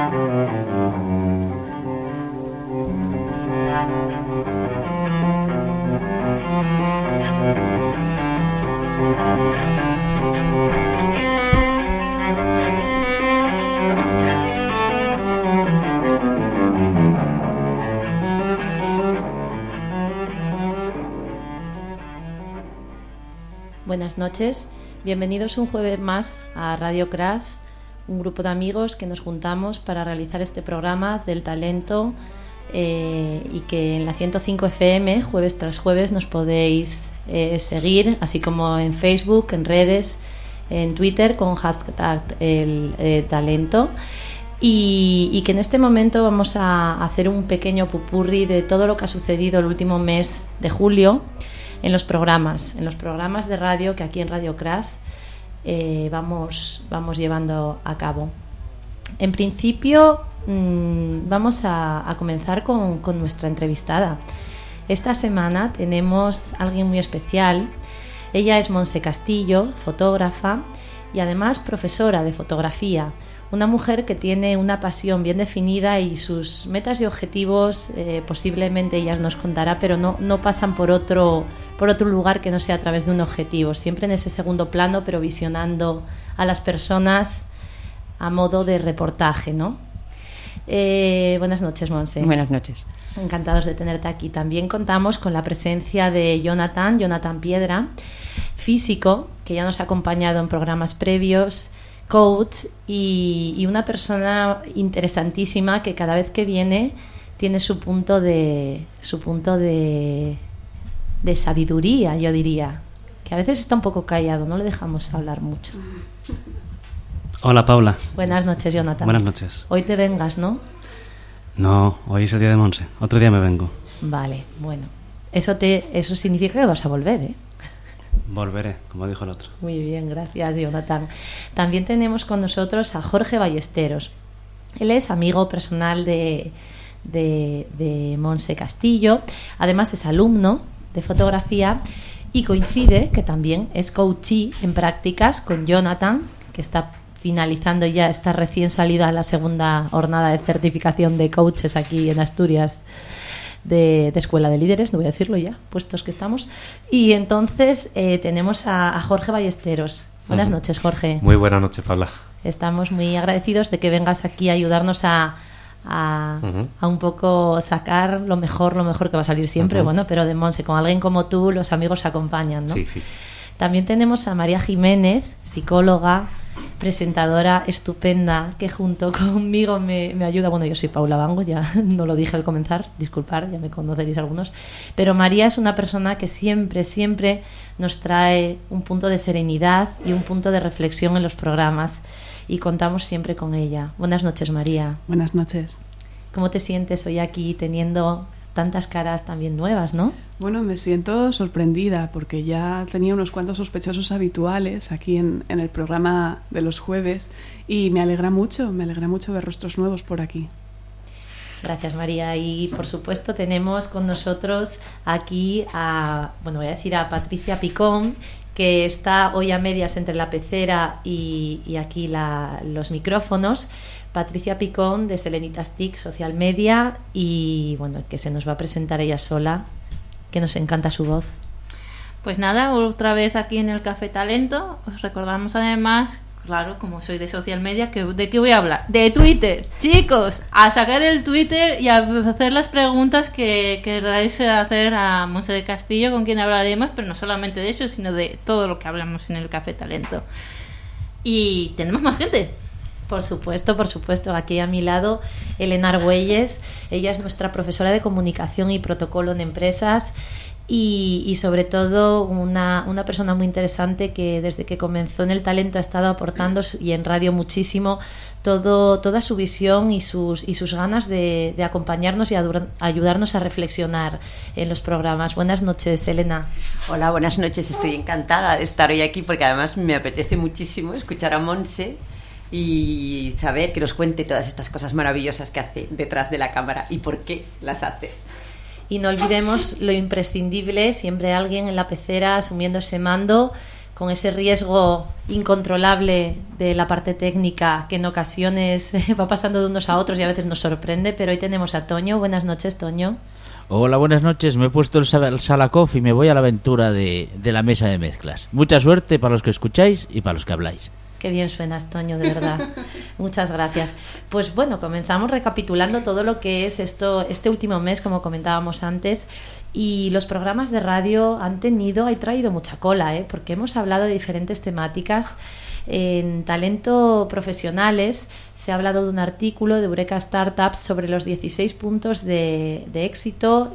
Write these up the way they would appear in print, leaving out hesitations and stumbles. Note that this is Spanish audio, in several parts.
Buenas noches, bienvenidos un jueves más a Radio Crash, un grupo de amigos que nos juntamos para realizar este programa del talento y que en la 105 FM, jueves tras jueves, nos podéis seguir, así como en Facebook, en redes, en Twitter con hashtag el talento. Y que en este momento vamos a hacer un pequeño popurrí de todo lo que ha sucedido el último mes de julio en los programas de radio que aquí en Radio Crash vamos llevando a cabo. En principio vamos a comenzar con nuestra entrevistada. Esta semana tenemos a alguien muy especial. Ella es Montse Castillo, fotógrafa y además profesora de fotografía. Una mujer que tiene una pasión bien definida y sus metas y objetivos posiblemente ella nos contará, pero no pasan por otro lugar que no sea a través de un objetivo, siempre en ese segundo plano, pero visionando a las personas a modo de reportaje, ¿no? Buenas noches, Montse. Buenas noches. Encantados de tenerte aquí. También contamos con la presencia de Jonathan Piedra, físico, que ya nos ha acompañado en programas previos, coach y una persona interesantísima que cada vez que viene tiene su punto de sabiduría, yo diría, que a veces está un poco callado, no le dejamos hablar mucho. Hola, Paula. Buenas noches, Jonathan. Buenas noches. Hoy te vengas, ¿no? No, hoy es el día de Montse. Otro día me vengo. Vale, bueno. Eso significa que vas a volver, ¿eh? Volveré, como dijo el otro. Muy bien, gracias, Jonathan. También tenemos con nosotros a Jorge Ballesteros. Él es amigo personal de Montse Castillo. Además es alumno de fotografía y coincide que también es coachee en prácticas con Jonathan, que está finalizando ya, está recién salida a la segunda jornada de certificación de coaches aquí en Asturias, de Escuela de Líderes, no voy a decirlo ya, puestos que estamos. Y entonces tenemos a Jorge Ballesteros. Buenas noches, Jorge. Muy buenas noches, Paula. Estamos muy agradecidos de que vengas aquí a ayudarnos a un poco sacar lo mejor que va a salir siempre, bueno, pero de Montse, con alguien como tú, los amigos se acompañan, ¿no? Sí, sí. También tenemos a María Jiménez, psicóloga, presentadora estupenda, que junto conmigo me ayuda. Bueno, yo soy Paula Bango, ya no lo dije al comenzar, disculpar, ya me conoceréis algunos, pero María es una persona que siempre nos trae un punto de serenidad y un punto de reflexión en los programas y contamos siempre con ella. Buenas noches, María. Buenas noches. ¿Cómo te sientes hoy aquí teniendo tantas caras también nuevas, no? Bueno, me siento sorprendida porque ya tenía unos cuantos sospechosos habituales aquí en el programa de los jueves y me alegra mucho ver rostros nuevos por aquí. Gracias, María. Y por supuesto tenemos con nosotros aquí voy a decir a Patricia Picón, que está hoy a medias entre la pecera y aquí los micrófonos. Patricia Picón de Selenitas TIC Social Media y bueno, que se nos va a presentar ella sola, que nos encanta su voz. Pues nada, otra vez aquí en el Café Talento. Os recordamos además, claro, como soy de Social Media, ¿de qué voy a hablar? De Twitter, chicos, a sacar el Twitter y a hacer las preguntas que queráis hacer a Montse de Castillo, con quien hablaremos, pero no solamente de eso, sino de todo lo que hablamos en el Café Talento. Y tenemos más gente. Por supuesto. Aquí a mi lado, Elena Argüelles. Ella es nuestra profesora de comunicación y protocolo en empresas y sobre todo una persona muy interesante que desde que comenzó en el talento ha estado aportando y en radio muchísimo toda su visión y sus ganas de acompañarnos y ayudarnos a reflexionar en los programas. Buenas noches, Elena. Hola, buenas noches. Estoy encantada de estar hoy aquí porque además me apetece muchísimo escuchar a Montse y saber que nos cuente todas estas cosas maravillosas que hace detrás de la cámara y por qué las hace. Y no olvidemos lo imprescindible, siempre alguien en la pecera asumiendo ese mando con ese riesgo incontrolable de la parte técnica que en ocasiones va pasando de unos a otros y a veces nos sorprende, pero hoy tenemos a Toño. Buenas noches, Toño. Hola, buenas noches. Me he puesto el Salakoff y me voy a la aventura de la mesa de mezclas. Mucha suerte para los que escucháis y para los que habláis. Qué bien suenas, Toño, de verdad. Muchas gracias. Pues bueno, comenzamos recapitulando todo lo que es este último mes, como comentábamos antes. Y los programas de radio han traído mucha cola, porque hemos hablado de diferentes temáticas. En Talento Profesionales se ha hablado de un artículo de Eureka Startups sobre los 16 puntos de éxito,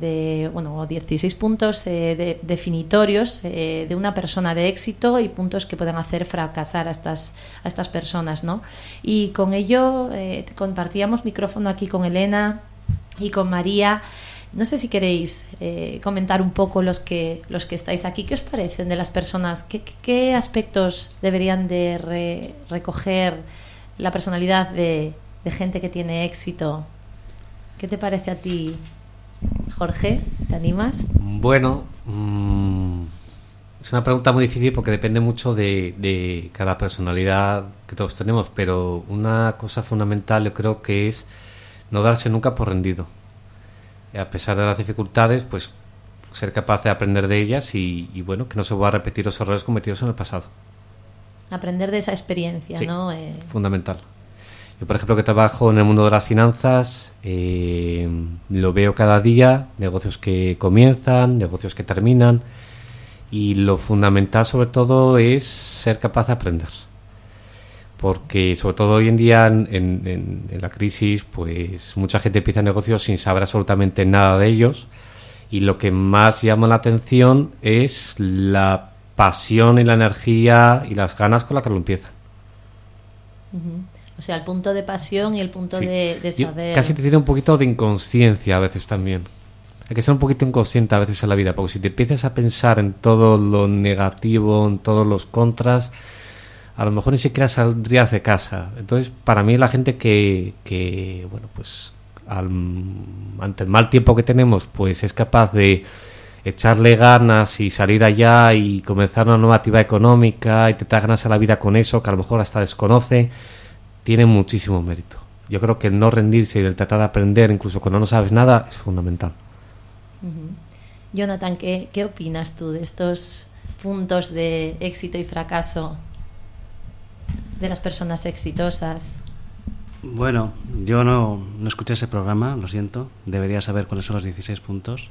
16 puntos definitorios de una persona de éxito y puntos que pueden hacer fracasar a estas personas, ¿no? Y con ello compartíamos micrófono aquí con Elena y con María. No sé si queréis comentar un poco los que estáis aquí. ¿Qué os parecen de las personas? ¿Qué aspectos deberían de recoger la personalidad de gente que tiene éxito? ¿Qué te parece a ti, Jorge? ¿Te animas? Bueno, es una pregunta muy difícil porque depende mucho de cada personalidad que todos tenemos, pero una cosa fundamental yo creo que es no darse nunca por rendido. A pesar de las dificultades, pues ser capaz de aprender de ellas y bueno, que no se vuelvan a repetir los errores cometidos en el pasado. Aprender de esa experiencia, sí, ¿no? Fundamental. Yo, por ejemplo, que trabajo en el mundo de las finanzas, lo veo cada día, negocios que comienzan, negocios que terminan, y lo fundamental sobre todo es ser capaz de aprender. Porque sobre todo hoy en día en la crisis, pues mucha gente empieza negocios sin saber absolutamente nada de ellos, y lo que más llama la atención es la pasión y la energía y las ganas con las que lo empiezan. O sea, el punto de pasión y el punto, sí, de saber. Casi te tiene un poquito de inconsciencia a veces también. Hay que ser un poquito inconsciente a veces en la vida, porque si te empiezas a pensar en todo lo negativo, en todos los contras, a lo mejor ni siquiera saldrías de casa. Entonces, para mí la gente que bueno, pues ante el mal tiempo que tenemos, pues es capaz de echarle ganas y salir allá y comenzar una nueva actividad económica y te da ganas a la vida con eso, que a lo mejor hasta desconoce, tiene muchísimo mérito. Yo creo que el no rendirse y el tratar de aprender, incluso cuando no sabes nada, es fundamental. Jonathan, ¿qué opinas tú de estos puntos de éxito y fracaso de las personas exitosas? Bueno, yo no escuché ese programa, lo siento. Debería saber cuáles son los 16 puntos.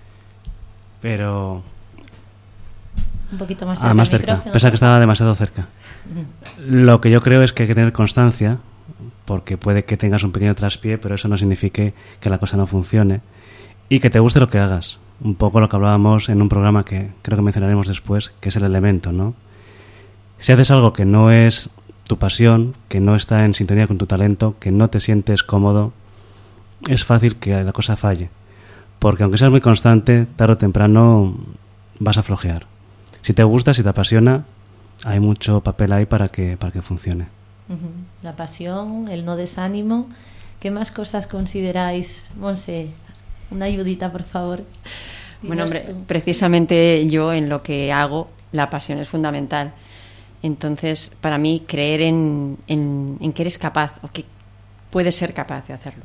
Pero un poquito más cerca. Más cerca. Pensaba que estaba demasiado cerca. Lo que yo creo es que hay que tener constancia, porque puede que tengas un pequeño traspié, pero eso no significa que la cosa no funcione. Y que te guste lo que hagas. Un poco lo que hablábamos en un programa que creo que mencionaremos después, que es el elemento, ¿no? Si haces algo que no es tu pasión, que no está en sintonía con tu talento, que no te sientes cómodo, es fácil que la cosa falle. Porque aunque seas muy constante, tarde o temprano vas a flojear. Si te gusta, si te apasiona, hay mucho papel ahí para que funcione. La pasión, el no desánimo. ¿Qué más cosas consideráis? Monse, una ayudita, por favor. Bueno, hombre, precisamente yo en lo que hago, la pasión es fundamental. Entonces, para mí, creer en que eres capaz o que puedes ser capaz de hacerlo.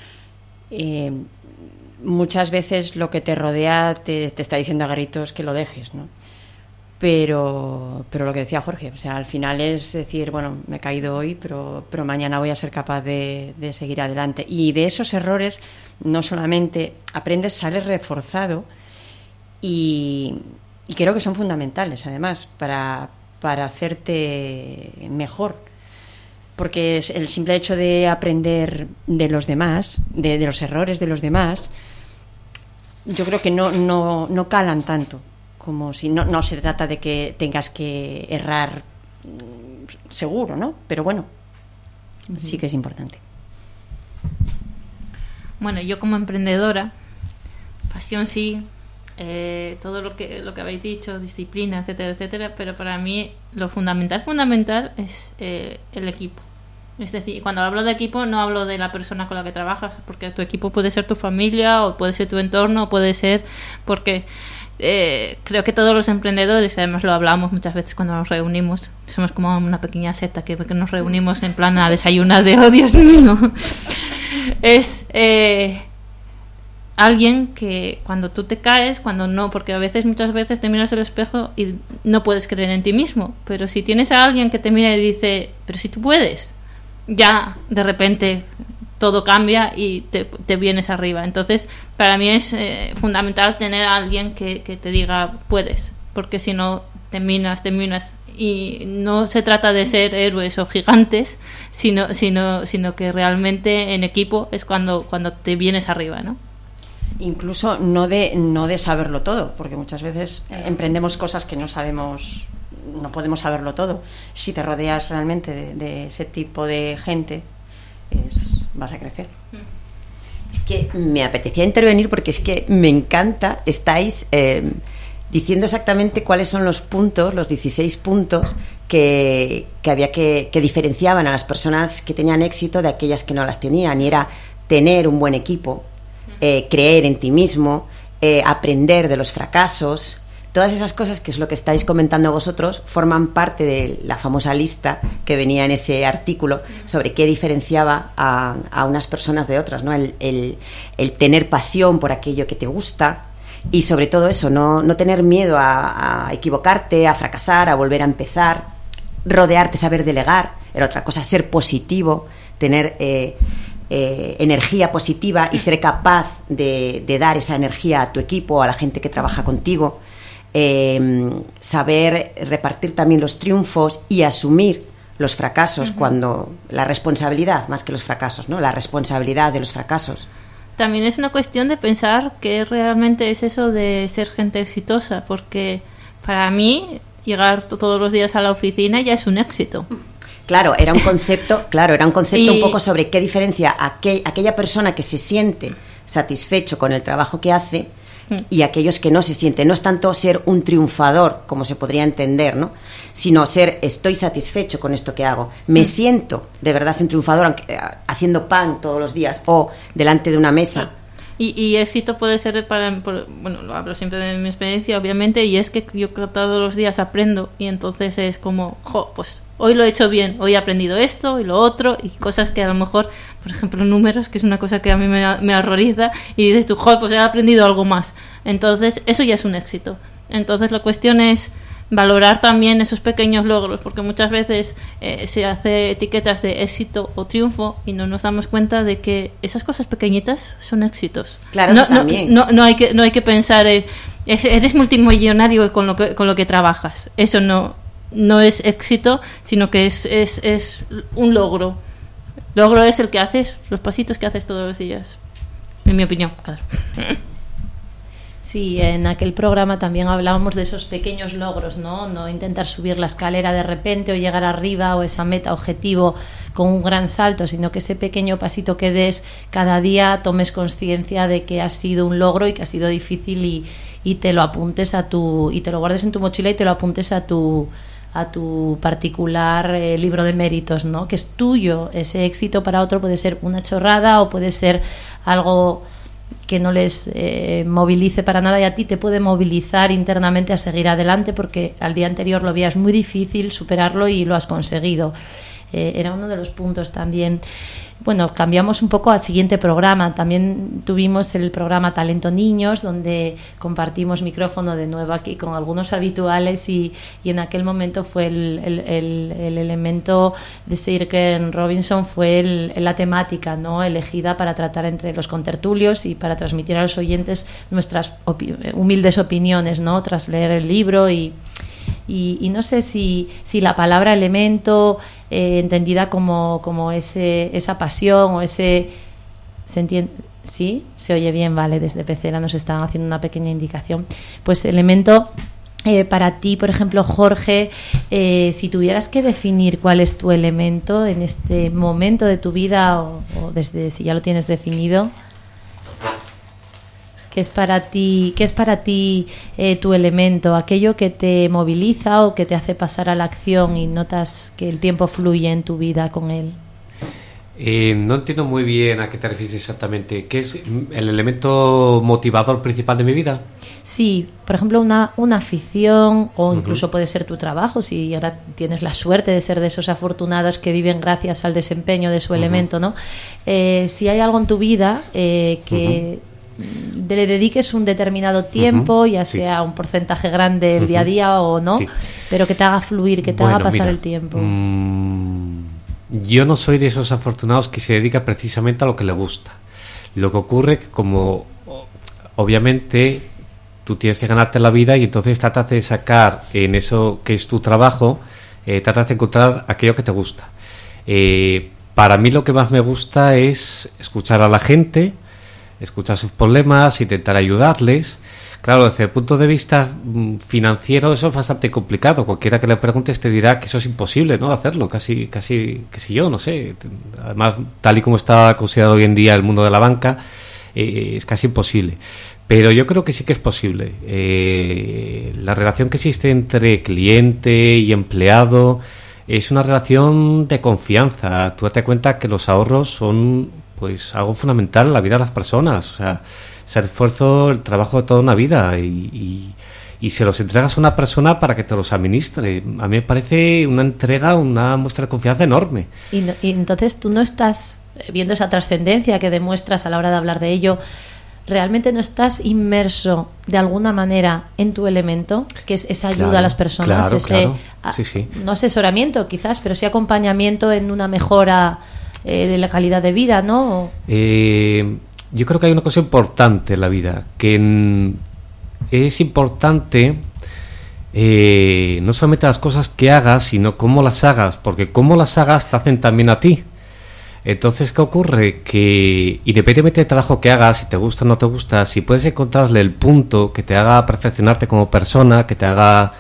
Muchas veces lo que te rodea te está diciendo a gritos que lo dejes, ¿no? Pero lo que decía Jorge, o sea, al final es decir, bueno, me he caído hoy, pero mañana voy a ser capaz de seguir adelante. Y de esos errores no solamente aprendes, sales reforzado y creo que son fundamentales, además, para hacerte mejor, porque es el simple hecho de aprender de los demás, de los errores de los demás, yo creo que no calan tanto, como si no se trata de que tengas que errar seguro, ¿no? Pero bueno, sí que es importante. Bueno, yo como emprendedora, pasión sí, todo lo que habéis dicho, disciplina, etcétera, etcétera, pero para mí lo fundamental es el equipo. Es decir, cuando hablo de equipo no hablo de la persona con la que trabajas, porque tu equipo puede ser tu familia o puede ser tu entorno o puede ser porque creo que todos los emprendedores, además lo hablamos muchas veces cuando nos reunimos, somos como una pequeña secta que nos reunimos en plan a desayunar de, oh Dios mío, es alguien que cuando tú te caes, cuando no, porque muchas veces te miras al espejo y no puedes creer en ti mismo, pero si tienes a alguien que te mira y dice, pero si tú puedes, ya de repente todo cambia y te vienes arriba. Entonces, para mí es fundamental tener a alguien que te diga, puedes, porque si no, te minas. Y no se trata de ser héroes o gigantes, sino que realmente en equipo es cuando te vienes arriba, ¿no? Incluso no de saberlo todo, porque muchas veces emprendemos cosas que no sabemos, no podemos saberlo todo. Si te rodeas realmente de ese tipo de gente, vas a crecer. Es que me apetecía intervenir porque es que me encanta, estáis diciendo exactamente cuáles son los puntos, los 16 puntos que había que diferenciaban a las personas que tenían éxito de aquellas que no las tenían, y era tener un buen equipo, creer en ti mismo, aprender de los fracasos. Todas esas cosas, que es lo que estáis comentando vosotros, forman parte de la famosa lista que venía en ese artículo sobre qué diferenciaba a unas personas de otras, ¿no? El tener pasión por aquello que te gusta, y sobre todo eso, no tener miedo a equivocarte, a fracasar, a volver a empezar, rodearte, saber delegar, era otra cosa, ser positivo, tener energía positiva y ser capaz de dar esa energía a tu equipo, a la gente que trabaja contigo. Saber repartir también los triunfos y asumir los fracasos, cuando la responsabilidad, más que los fracasos, ¿no? La responsabilidad de los fracasos. También es una cuestión de pensar qué realmente es eso de ser gente exitosa, porque para mí llegar todos los días a la oficina ya es un éxito. Claro, era un concepto un poco sobre qué diferencia aquella persona que se siente satisfecho con el trabajo que hace y aquellos que no se sienten. No es tanto ser un triunfador, como se podría entender, ¿no? Sino ser, estoy satisfecho con esto que hago. Me siento de verdad un triunfador, aunque, haciendo pan todos los días o delante de una mesa. Y éxito puede ser bueno, lo hablo siempre de mi experiencia, obviamente, y es que yo todos los días aprendo, y entonces es como, pues hoy lo he hecho bien, hoy he aprendido esto y lo otro, y cosas que a lo mejor, por ejemplo, números, que es una cosa que a mí me horroriza, y dices tú, pues he aprendido algo más. Entonces, eso ya es un éxito. Entonces, la cuestión es valorar también esos pequeños logros, porque muchas veces se hace etiquetas de éxito o triunfo y no nos damos cuenta de que esas cosas pequeñitas son éxitos. Claro, también. No hay que pensar, eres multimillonario con lo que trabajas. Eso no es éxito, sino que es un logro. Logro es el que haces, los pasitos que haces todos los días, en mi opinión, claro. Sí, en aquel programa también hablábamos de esos pequeños logros, ¿no? No intentar subir la escalera de repente o llegar arriba, o esa meta, objetivo con un gran salto, sino que ese pequeño pasito que des cada día, tomes conciencia de que ha sido un logro y que ha sido difícil, y te lo apuntes y te lo guardes en tu mochila y te lo apuntes a tu particular libro de méritos, ¿no? Que es tuyo. Ese éxito para otro puede ser una chorrada o puede ser algo que no les movilice para nada, y a ti te puede movilizar internamente a seguir adelante porque al día anterior lo veías muy difícil superarlo y lo has conseguido. Era uno de los puntos también. Bueno, cambiamos un poco al siguiente programa. También tuvimos el programa Talento Niños, donde compartimos micrófono de nuevo aquí con algunos habituales, y en aquel momento fue el elemento de Sir Ken Robinson, fue la temática, ¿no?, elegida para tratar entre los contertulios y para transmitir a los oyentes nuestras humildes opiniones, ¿no?, tras leer el libro. Y no sé si la palabra elemento, entendida como esa pasión o ese... ¿Se entiende? ¿Sí? Se oye bien, vale, desde Pecera nos están haciendo una pequeña indicación. Pues elemento, para ti, por ejemplo, Jorge, si tuvieras que definir cuál es tu elemento en este momento de tu vida, o desde si ya lo tienes definido... ¿Qué es para ti tu elemento? Aquello que te moviliza o que te hace pasar a la acción y notas que el tiempo fluye en tu vida con él. No entiendo muy bien a qué te refieres exactamente. ¿Qué es el elemento motivador principal de mi vida? Sí, por ejemplo, una afición o incluso puede ser tu trabajo, si ahora tienes la suerte de ser de esos afortunados que viven gracias al desempeño de su elemento, ¿no? Si hay algo en tu vida que le dediques un determinado tiempo, ya sea un porcentaje grande del día a día o no, pero que te haga fluir, que te haga pasar el tiempo. Yo no soy de esos afortunados que se dedica precisamente a lo que le gusta. Lo que ocurre es que como obviamente tú tienes que ganarte la vida y entonces tratas de sacar en eso que es tu trabajo, tratas de encontrar aquello que te gusta. Para mí lo que más me gusta es escuchar a la gente, escuchar sus problemas, intentar ayudarles. Claro, desde el punto de vista financiero eso es bastante complicado. Cualquiera que le preguntes te dirá que eso es imposible, ¿no? Hacerlo, casi que si yo, no sé. Además, tal y como está considerado hoy en día el mundo de la banca, es casi imposible. Pero yo creo que sí que es posible. La relación que existe entre cliente y empleado es una relación de confianza. Tú date cuenta que los ahorros son pues algo fundamental en la vida de las personas. O sea, ese esfuerzo, el trabajo de toda una vida y se los entregas a una persona para que te los administre. A mí me parece una entrega, una muestra de confianza enorme. Y entonces tú no estás viendo esa trascendencia que demuestras a la hora de hablar de ello. ¿Realmente no estás inmerso de alguna manera en tu elemento, que es esa ayuda a las personas, claro. Sí. No asesoramiento quizás, pero sí acompañamiento en una mejora de la calidad de vida, ¿no? Yo creo que hay una cosa importante en la vida, que es importante no solamente las cosas que hagas, sino cómo las hagas, porque cómo las hagas te hacen también a ti. Entonces, ¿qué ocurre? Que independientemente del trabajo que hagas, si te gusta o no te gusta, si puedes encontrarle el punto que te haga perfeccionarte como persona, que te haga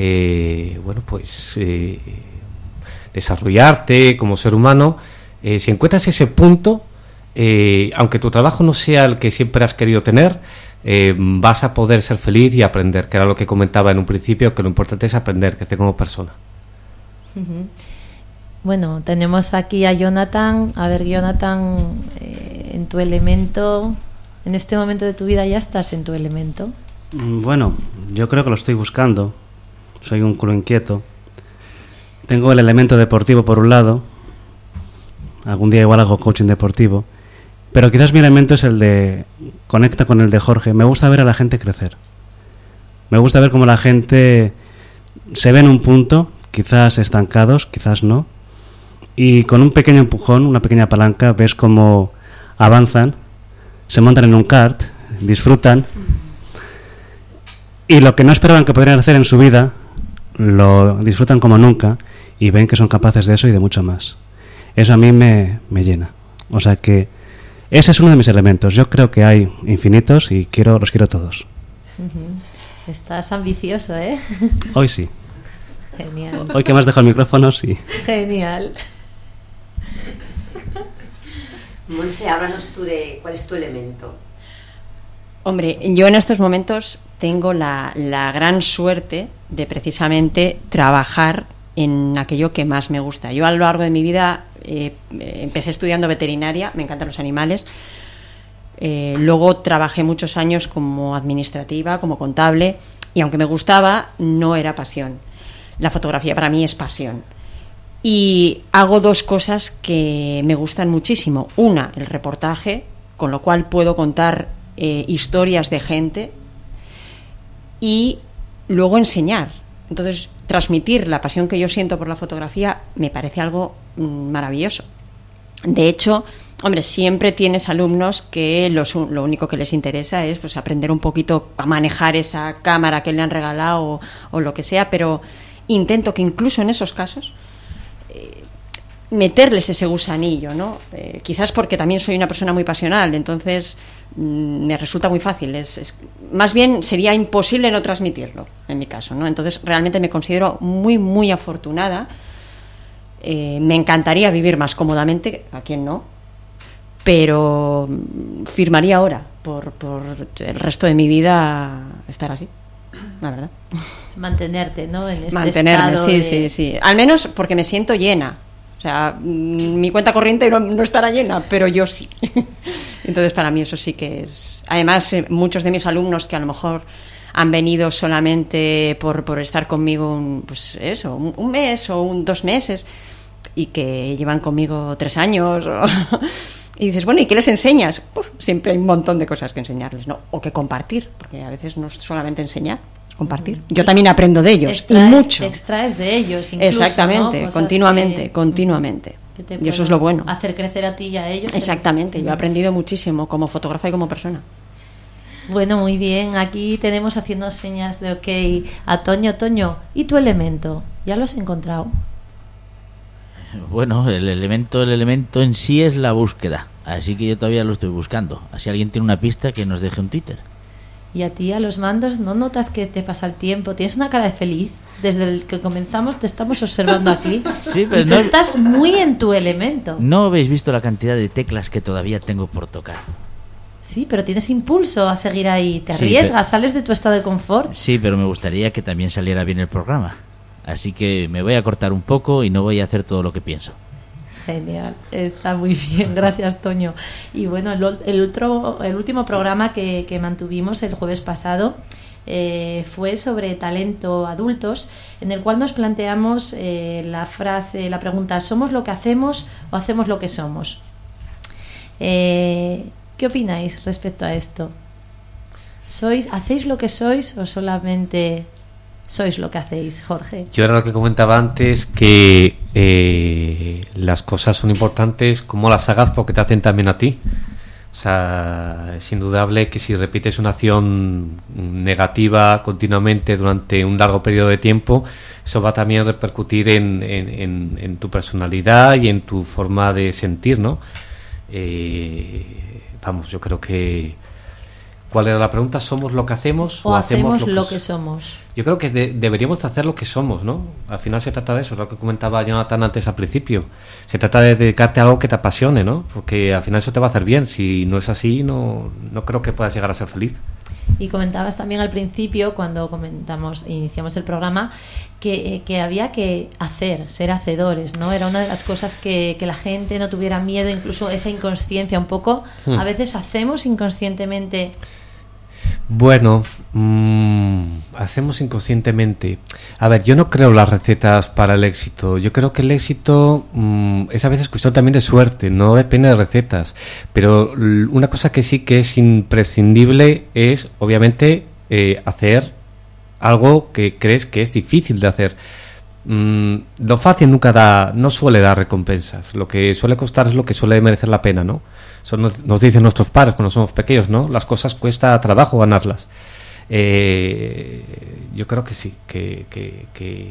desarrollarte como ser humano, si encuentras ese punto, aunque tu trabajo no sea el que siempre has querido tener, vas a poder ser feliz y aprender, que era lo que comentaba en un principio, que lo importante es aprender, crecer como persona. Bueno, tenemos aquí a Jonathan. A ver, Jonathan, en tu elemento, en este momento de tu vida ya estás en tu elemento. Bueno, yo creo que lo estoy buscando. Soy un culo inquieto. Tengo el elemento deportivo por un lado. Algún día igual hago coaching deportivo. Pero quizás mi elemento es el de... Conecta con el de Jorge. Me gusta ver a la gente crecer. Me gusta ver cómo la gente se ve en un punto, quizás estancados, quizás no. Y con un pequeño empujón, una pequeña palanca, ves cómo avanzan, se montan en un kart, disfrutan. Y lo que no esperaban que podrían hacer en su vida, lo disfrutan como nunca y ven que son capaces de eso y de mucho más. Eso a mí me llena. O sea que ese es uno de mis elementos. Yo creo que hay infinitos y los quiero todos. Estás ambicioso, ¿eh? Hoy sí. Genial. Hoy que me has dejado el micrófono, sí. Genial. Monse, háblanos tú de cuál es tu elemento. Hombre, yo en estos momentos tengo la gran suerte de precisamente trabajar en aquello que más me gusta. Yo a lo largo de mi vida empecé estudiando veterinaria, me encantan los animales. Luego trabajé muchos años como administrativa, como contable, y aunque me gustaba, no era pasión. La fotografía para mí es pasión. Y hago dos cosas que me gustan muchísimo. Una, el reportaje, con lo cual puedo contar historias de gente, y luego enseñar. Entonces, transmitir la pasión que yo siento por la fotografía me parece algo maravilloso. De hecho, hombre, siempre tienes alumnos que lo único que les interesa es pues aprender un poquito a manejar esa cámara que le han regalado o lo que sea, pero intento que incluso en esos casos meterles ese gusanillo, ¿no? Quizás porque también soy una persona muy pasional, entonces me resulta muy fácil. Más bien sería imposible no transmitirlo, en mi caso, ¿no? Entonces realmente me considero muy, muy afortunada. Me encantaría vivir más cómodamente, ¿a quién no? Pero firmaría ahora por el resto de mi vida estar así, la verdad. Mantenerte, ¿no? En este Mantenerme, estado sí. Al menos porque me siento llena. O sea, mi cuenta corriente no estará llena, pero yo sí. Entonces, para mí eso sí que es... Además, muchos de mis alumnos que a lo mejor han venido solamente por estar conmigo un mes o 2 meses y que llevan conmigo 3 años y dices, bueno, ¿y qué les enseñas? Siempre hay un montón de cosas que enseñarles, ¿no? O que compartir, porque a veces no es solamente enseñar, es compartir. Yo también aprendo de ellos, y mucho. Extraes de ellos incluso, exactamente, ¿no? Continuamente. Que Y eso es lo bueno. Hacer crecer a ti y a ellos. Exactamente, yo he aprendido muchísimo como fotógrafa y como persona. Bueno, muy bien. Aquí tenemos haciendo señas de ok a Toño. Toño, ¿y tu elemento? ¿Ya lo has encontrado? Bueno, el elemento en sí es la búsqueda, así que yo todavía lo estoy buscando. Así alguien tiene una pista, que nos deje un Twitter. Y a ti, a los mandos, ¿no notas que te pasa el tiempo? Tienes una cara de feliz. Desde el que comenzamos te estamos observando aquí. Sí, pero y tú estás muy en tu elemento. No habéis visto la cantidad de teclas que todavía tengo por tocar. Sí, pero tienes impulso a seguir ahí. Te arriesgas, sales de tu estado de confort. Sí, pero me gustaría que también saliera bien el programa. Así que me voy a cortar un poco y no voy a hacer todo lo que pienso. Genial, está muy bien, gracias Toño. Y bueno, el último programa que mantuvimos el jueves pasado fue sobre talento adultos, en el cual nos planteamos la pregunta, ¿somos lo que hacemos o hacemos lo que somos? ¿Qué opináis respecto a esto? ¿Hacéis lo que sois o solamente sois lo que hacéis, Jorge? Yo era lo que comentaba antes, que las cosas son importantes como las hagas porque te hacen también a ti. O sea, es indudable que si repites una acción negativa continuamente durante un largo periodo de tiempo, eso va también a repercutir en tu personalidad y en tu forma de sentir, ¿no? Vamos, yo creo que... ¿Cuál era la pregunta? ¿Somos lo que hacemos o hacemos lo que somos? Yo creo que deberíamos hacer lo que somos, ¿no? Al final se trata de eso, es lo que comentaba Jonathan antes al principio. Se trata de dedicarte a algo que te apasione, ¿no? Porque al final eso te va a hacer bien. Si no es así, no creo que puedas llegar a ser feliz. Y comentabas también al principio, cuando iniciamos el programa, que había que ser hacedores, ¿no? Era una de las cosas que la gente no tuviera miedo, incluso esa inconsciencia un poco. A veces hacemos inconscientemente. Bueno, hacemos inconscientemente. A ver, yo no creo las recetas para el éxito. Yo creo que el éxito es a veces cuestión también de suerte, no depende de recetas. Pero una cosa que sí que es imprescindible es, obviamente, hacer algo que crees que es difícil de hacer. Lo fácil no suele dar recompensas. Lo que suele costar es lo que suele merecer la pena, ¿no? Eso nos dicen nuestros padres cuando somos pequeños, ¿no? Las cosas cuesta trabajo ganarlas. Yo creo que sí, que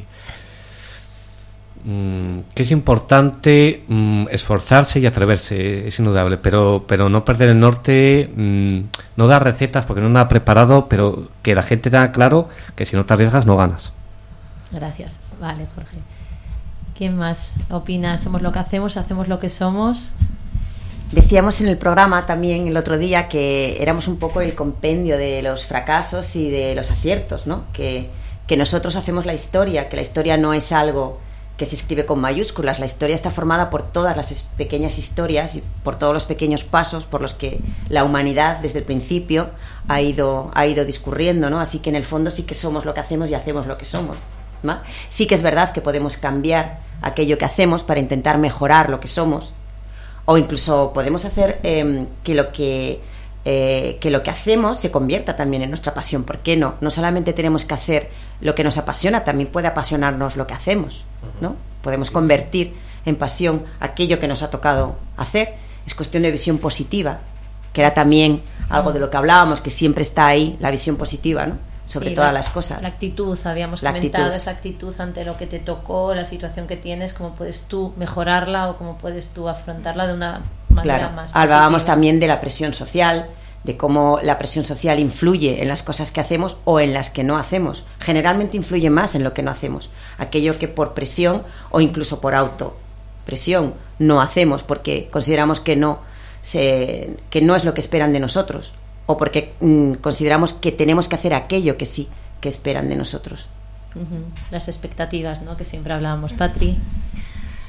es importante esforzarse y atreverse, es indudable, pero no perder el norte, no dar recetas porque no nada preparado, pero que la gente tenga claro que si no te arriesgas no ganas. Gracias. Vale, Jorge. ¿Quién más opina? ¿Somos lo que hacemos lo que somos? Decíamos en el programa también el otro día que éramos un poco el compendio de los fracasos y de los aciertos, ¿no? Que nosotros hacemos la historia, que la historia no es algo que se escribe con mayúsculas, la historia está formada por todas las pequeñas historias y por todos los pequeños pasos por los que la humanidad desde el principio ha ido discurriendo, ¿no? Así que en el fondo sí que somos lo que hacemos y hacemos lo que somos, ¿no? Sí que es verdad que podemos cambiar aquello que hacemos para intentar mejorar lo que somos, o incluso podemos hacer que lo que hacemos se convierta también en nuestra pasión. ¿Por qué no? No solamente tenemos que hacer lo que nos apasiona, también puede apasionarnos lo que hacemos, ¿no? Podemos convertir en pasión aquello que nos ha tocado hacer. Es cuestión de visión positiva, que era también algo de lo que hablábamos, que siempre está ahí, la visión positiva, ¿no? Sobre todas las cosas. La actitud, habíamos comentado, esa actitud ante lo que te tocó, la situación que tienes, cómo puedes tú mejorarla o cómo puedes tú afrontarla de una manera más positiva. Hablábamos también de la presión social, de cómo la presión social influye en las cosas que hacemos o en las que no hacemos. Generalmente influye más en lo que no hacemos. Aquello que por presión o incluso por autopresión no hacemos porque consideramos que no es lo que esperan de nosotros, o porque consideramos que tenemos que hacer aquello que sí que esperan de nosotros. Las expectativas, ¿no? Que siempre hablábamos. Patri.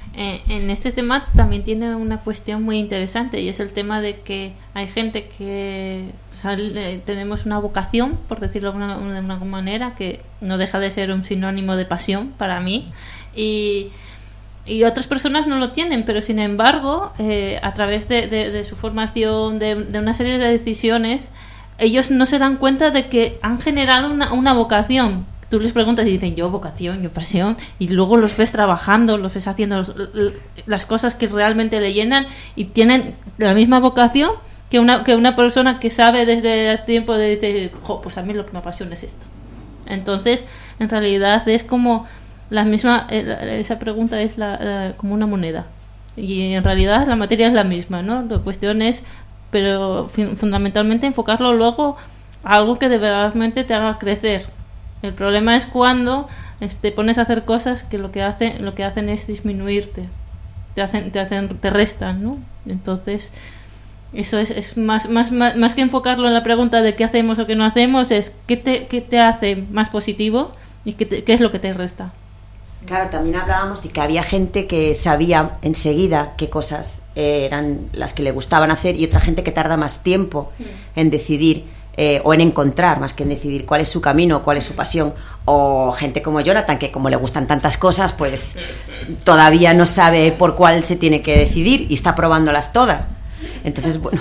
en este tema también tiene una cuestión muy interesante, y es el tema de que hay gente que tenemos una vocación, por decirlo de alguna manera, que no deja de ser un sinónimo de pasión para mí, y otras personas no lo tienen, pero sin embargo, a través de su formación, de una serie de decisiones, ellos no se dan cuenta de que han generado una vocación. Tú les preguntas y dicen, yo vocación, yo pasión, y luego los ves trabajando, los ves haciendo las cosas que realmente le llenan, y tienen la misma vocación que una persona que sabe desde el tiempo de decir, pues a mí lo que me apasiona es esto. Entonces, en realidad es como la misma, esa pregunta es como una moneda, y en realidad la materia es la misma, ¿no? La cuestión es, pero fundamentalmente, enfocarlo luego a algo que de verdadmente te haga crecer. El problema es cuando te pones a hacer cosas que lo que hacen es disminuirte, te restan, ¿no? Entonces, eso es más que enfocarlo en la pregunta de qué hacemos o qué no hacemos, es qué te hace más positivo y qué es lo que te resta. Claro, también hablábamos de que había gente que sabía enseguida qué cosas eran las que le gustaban hacer, y otra gente que tarda más tiempo en decidir o en encontrar, más que en decidir cuál es su camino, cuál es su pasión, o gente como Jonathan, que como le gustan tantas cosas, pues todavía no sabe por cuál se tiene que decidir y está probándolas todas. Entonces, bueno,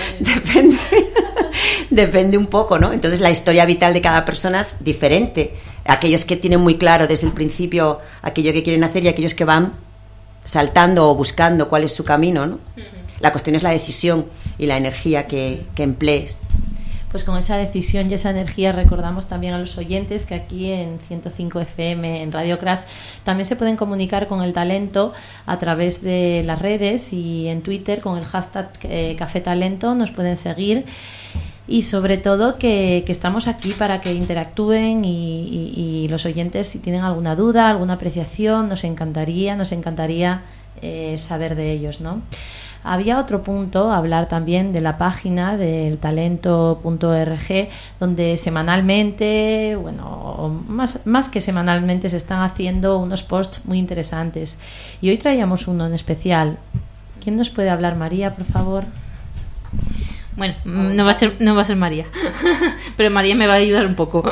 depende un poco, ¿no? Entonces la historia vital de cada persona es diferente. Aquellos que tienen muy claro desde el principio aquello que quieren hacer, y aquellos que van saltando o buscando cuál es su camino, ¿no? La cuestión es la decisión y la energía que emplees. Pues con esa decisión y esa energía recordamos también a los oyentes que aquí en 105 FM, en Radio Crash, también se pueden comunicar con el talento a través de las redes, y en Twitter con el hashtag Café Talento nos pueden seguir, y sobre todo que estamos aquí para que interactúen, y los oyentes, si tienen alguna duda, alguna apreciación, nos encantaría saber de ellos, ¿no? Había otro punto, hablar también de la página del talento.org, donde semanalmente, bueno, más que semanalmente, se están haciendo unos posts muy interesantes. Y hoy traíamos uno en especial. ¿Quién nos puede hablar? María, por favor. Bueno, no va a ser María, pero María me va a ayudar un poco.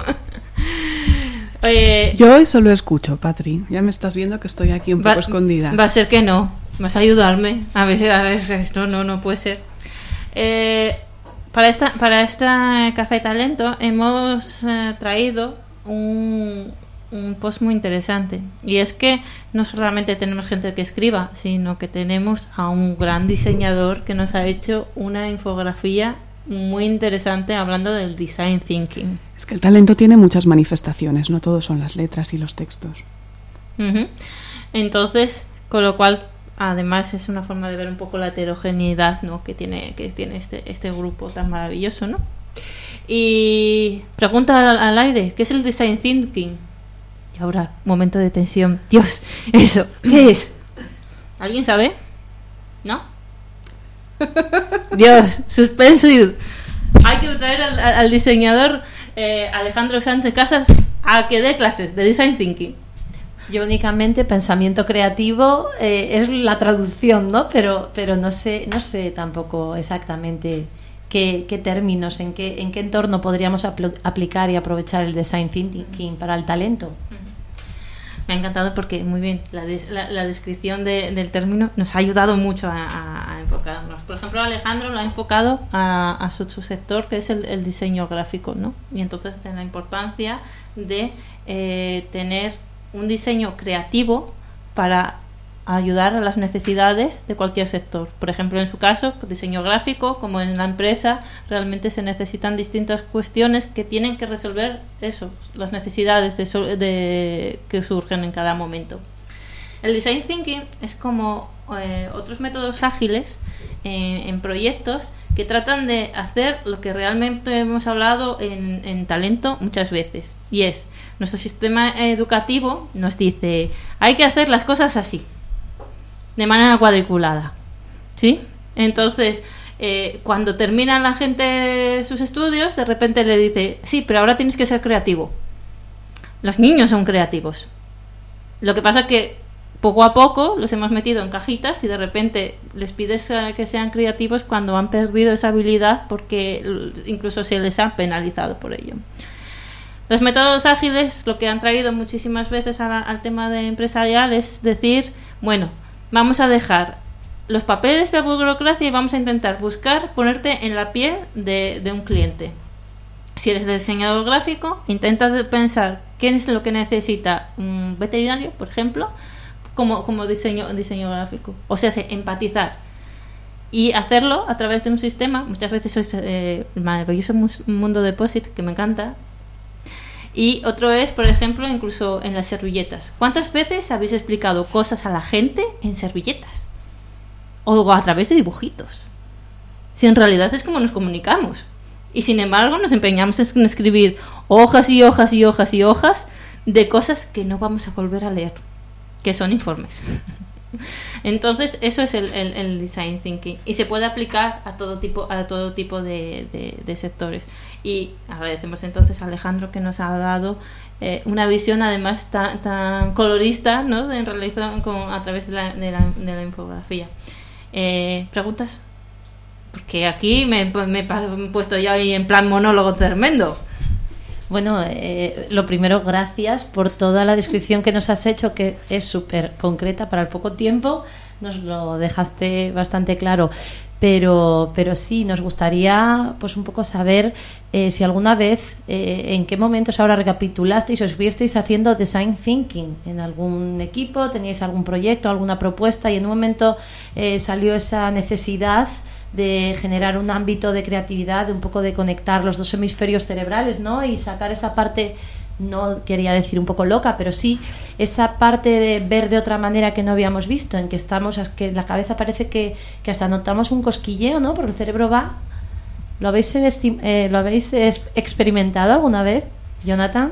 Yo hoy solo escucho, Patri. Ya me estás viendo que estoy aquí un poco escondida. Va a ser que no. Vas a ayudarme. A ver, esto no puede ser. Para esta Café Talento hemos traído un post muy interesante. Y es que no solamente tenemos gente que escriba, sino que tenemos a un gran diseñador que nos ha hecho una infografía muy interesante hablando del design thinking. Es que el talento tiene muchas manifestaciones, no todo son las letras y los textos. Entonces, con lo cual, además es una forma de ver un poco la heterogeneidad, ¿no?, que tiene este grupo tan maravilloso, ¿no? Y pregunta al aire, ¿qué es el design thinking? Y ahora, momento de tensión. Dios, eso, ¿qué es? ¿Alguien sabe? ¿No? Dios, suspensive. Hay que traer al diseñador Alejandro Sánchez Casas a que dé clases de design thinking. Yo únicamente pensamiento creativo es la traducción, ¿no? Pero no sé tampoco exactamente qué términos, en qué entorno podríamos aplicar y aprovechar el design thinking para el talento. Me ha encantado porque, muy bien, la descripción del término nos ha ayudado mucho a enfocarnos. Por ejemplo, Alejandro lo ha enfocado a su sector, que es el diseño gráfico, ¿no? Y entonces tiene la importancia de tener un diseño creativo para ayudar a las necesidades de cualquier sector. Por ejemplo, en su caso, diseño gráfico, como en la empresa, realmente se necesitan distintas cuestiones que tienen que resolver eso, las necesidades que surgen en cada momento. El design thinking es como otros métodos ágiles en proyectos que tratan de hacer lo que realmente hemos hablado en talento muchas veces, y es, nuestro sistema educativo nos dice, hay que hacer las cosas así, de manera cuadriculada, ¿sí? Entonces, cuando termina la gente sus estudios, de repente le dice, sí, pero ahora tienes que ser creativo. Los niños son creativos. Lo que pasa es que poco a poco los hemos metido en cajitas y de repente les pides que sean creativos cuando han perdido esa habilidad porque incluso se les ha penalizado por ello. Los métodos ágiles lo que han traído muchísimas veces al tema de empresarial es decir, bueno, vamos a dejar los papeles de la burocracia y vamos a intentar ponerte en la piel de un cliente. Si eres diseñador gráfico, intenta pensar qué es lo que necesita un veterinario, por ejemplo, como diseño gráfico. O sea, empatizar. Y hacerlo a través de un sistema. Muchas veces es el maravilloso mundo de POSIT, que me encanta. Y otro es, por ejemplo, incluso en las servilletas. ¿Cuántas veces habéis explicado cosas a la gente en servilletas? O a través de dibujitos. Si en realidad es como nos comunicamos. Y sin embargo nos empeñamos en escribir hojas y hojas y hojas y hojas de cosas que no vamos a volver a leer, que son informes. Entonces eso es el design thinking y se puede aplicar a todo tipo de sectores. Y agradecemos entonces a Alejandro que nos ha dado una visión además tan colorista, ¿no? En realidad a través de la infografía. ¿Preguntas? Porque aquí me he puesto ya ahí en plan monólogo tremendo. Bueno, lo primero, gracias por toda la descripción que nos has hecho, que es súper concreta para el poco tiempo. Nos lo dejaste bastante claro. Pero sí, nos gustaría pues un poco saber si alguna vez, en qué momentos ahora recapitulasteis o os visteis haciendo design thinking en algún equipo, teníais algún proyecto, alguna propuesta y en un momento salió esa necesidad de generar un ámbito de creatividad, de un poco de conectar los dos hemisferios cerebrales, ¿no? Y sacar esa parte, no quería decir un poco loca, pero sí esa parte de ver de otra manera que no habíamos visto, en que estamos, que la cabeza parece que hasta notamos un cosquilleo, ¿no? Porque el cerebro va. ¿Lo habéis experimentado alguna vez, Jonathan?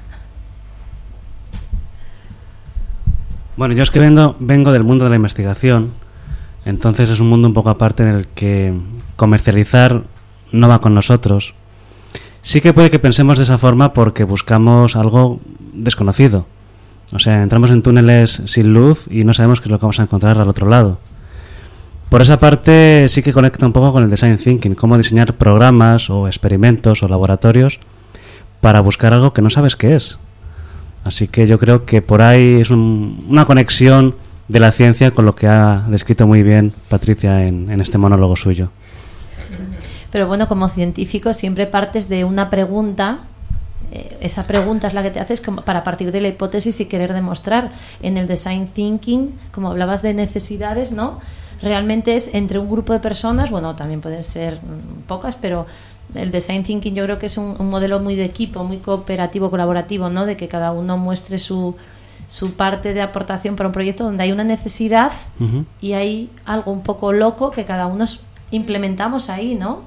Bueno, yo es que vengo del mundo de la investigación. Entonces es un mundo un poco aparte en el que comercializar no va con nosotros. Sí que puede que pensemos de esa forma porque buscamos algo desconocido. O sea, entramos en túneles sin luz y no sabemos qué es lo que vamos a encontrar al otro lado. Por esa parte sí que conecta un poco con el design thinking, cómo diseñar programas o experimentos o laboratorios para buscar algo que no sabes qué es. Así que yo creo que por ahí es una conexión de la ciencia con lo que ha descrito muy bien Patricia en este monólogo suyo. Pero bueno, como científico siempre partes de una pregunta. Esa pregunta es la que te haces para partir de la hipótesis y querer demostrar. En el design thinking, como hablabas de necesidades, ¿no? Realmente es entre un grupo de personas, bueno, también pueden ser pocas, pero el design thinking yo creo que es un modelo muy de equipo, muy cooperativo, colaborativo, ¿no? De que cada uno muestre su parte de aportación para un proyecto donde hay una necesidad y hay algo un poco loco que cada uno implementamos ahí, ¿no?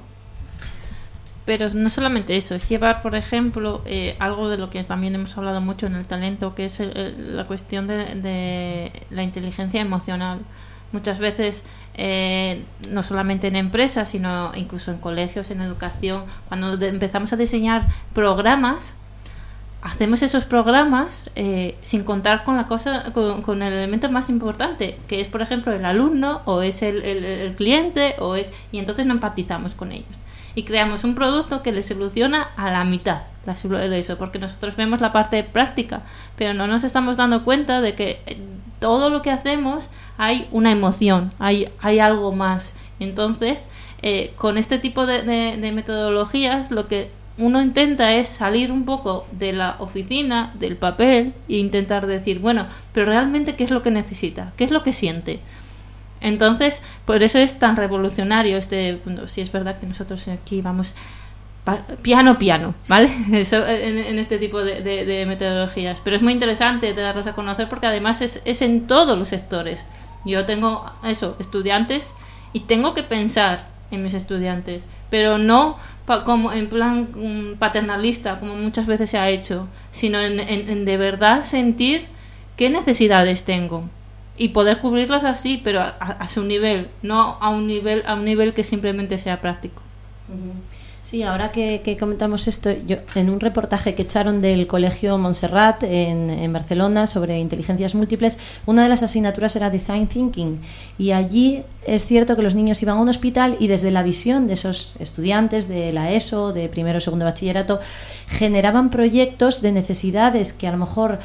Pero no solamente eso, es llevar, por ejemplo, algo de lo que también hemos hablado mucho en el talento, que es la cuestión de la inteligencia emocional. Muchas veces, no solamente en empresas, sino incluso en colegios, en educación, cuando empezamos a diseñar programas, hacemos esos programas sin contar con el elemento más importante, que es, por ejemplo, el alumno o es el cliente y entonces no empatizamos con ellos y creamos un producto que les soluciona a la mitad eso, porque nosotros vemos la parte práctica, pero no nos estamos dando cuenta de que todo lo que hacemos hay una emoción, hay algo más. Entonces, con este tipo de metodologías, lo que uno intenta es salir un poco de la oficina, del papel, e intentar decir, bueno, pero realmente ¿qué es lo que necesita? ¿Qué es lo que siente? Entonces, por eso es tan revolucionario si es verdad que nosotros aquí vamos piano, ¿vale? Eso, en este tipo de metodologías. Pero es muy interesante de darlas a conocer porque además es en todos los sectores. Yo tengo estudiantes y tengo que pensar en mis estudiantes, pero no como en plan paternalista, como muchas veces se ha hecho, sino en de verdad sentir qué necesidades tengo y poder cubrirlas así, pero a su nivel, no a un nivel que simplemente sea práctico. Sí, ahora que comentamos esto, yo en un reportaje que echaron del Colegio Montserrat en Barcelona sobre inteligencias múltiples, una de las asignaturas era Design Thinking, y allí es cierto que los niños iban a un hospital y desde la visión de esos estudiantes de la ESO, de primero o segundo bachillerato, generaban proyectos de necesidades que a lo mejor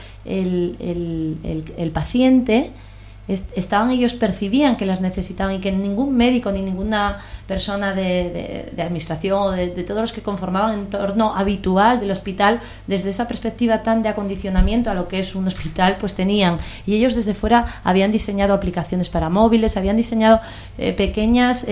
el paciente ellos percibían que las necesitaban y que ningún médico ni ninguna persona de administración o de todos los que conformaban el entorno habitual del hospital, desde esa perspectiva tan de acondicionamiento a lo que es un hospital, pues tenían, y ellos desde fuera habían diseñado aplicaciones para móviles, habían diseñado pequeñas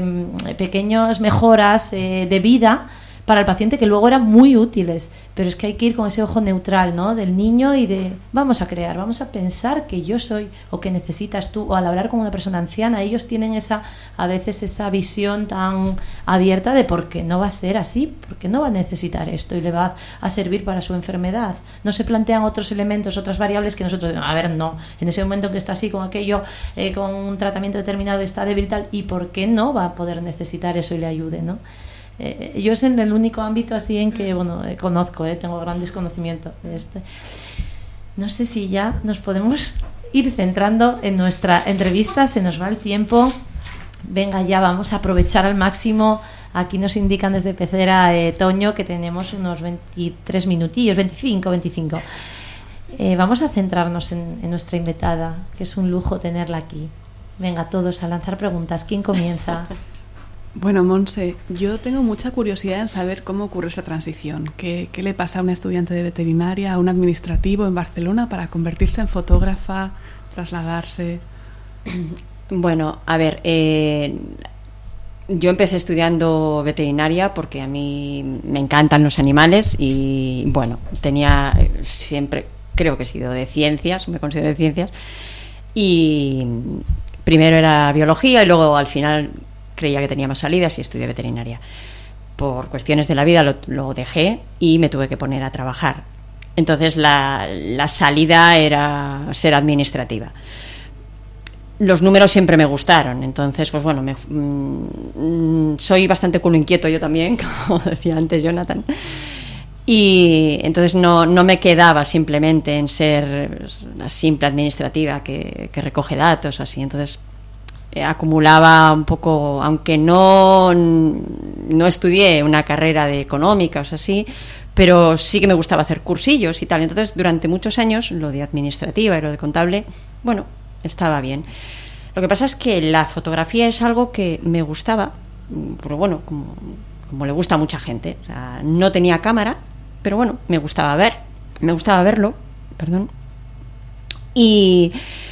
mejoras de vida para el paciente que luego eran muy útiles, pero es que hay que ir con ese ojo neutral, ¿no?, del niño y de vamos a crear, vamos a pensar que yo soy o que necesitas tú, o al hablar con una persona anciana ellos tienen a veces esa visión tan abierta de por qué no va a ser así, por qué no va a necesitar esto y le va a servir para su enfermedad. No se plantean otros elementos, otras variables que nosotros, a ver, no, en ese momento que está así con aquello, con un tratamiento determinado está débil y tal, y por qué no va a poder necesitar eso y le ayude, ¿no? Yo es en el único ámbito así en que conozco, tengo gran desconocimiento de este. No sé si ya nos podemos ir centrando en nuestra entrevista, se nos va el tiempo. Venga, ya vamos a aprovechar al máximo. Aquí nos indican desde Pecera, Toño, que tenemos unos 23 minutillos, 25. Vamos a centrarnos en nuestra invitada, que es un lujo tenerla aquí. Venga, todos a lanzar preguntas. ¿Quién comienza? Bueno, Monse, yo tengo mucha curiosidad en saber cómo ocurre esa transición. ¿Qué le pasa a una estudiante de veterinaria, a un administrativo en Barcelona para convertirse en fotógrafa, trasladarse? Bueno, a ver, yo empecé estudiando veterinaria porque a mí me encantan los animales y, bueno, siempre, creo que he sido de ciencias, me considero de ciencias, y primero era biología y luego al final creía que tenía más salidas y estudié veterinaria. Por cuestiones de la vida lo dejé y me tuve que poner a trabajar. Entonces la salida era ser administrativa. Los números siempre me gustaron, entonces pues bueno, soy bastante culo inquieto yo también, como decía antes Jonathan, y entonces no me quedaba simplemente en ser una simple administrativa que recoge datos así. Entonces acumulaba un poco, aunque no estudié una carrera de económicas así, pero sí que me gustaba hacer cursillos y tal. Entonces durante muchos años lo de administrativa y lo de contable, bueno, estaba bien. Lo que pasa es que la fotografía es algo que me gustaba, pero bueno, como le gusta a mucha gente. O sea, no tenía cámara, pero bueno, me gustaba verlo, perdón. Y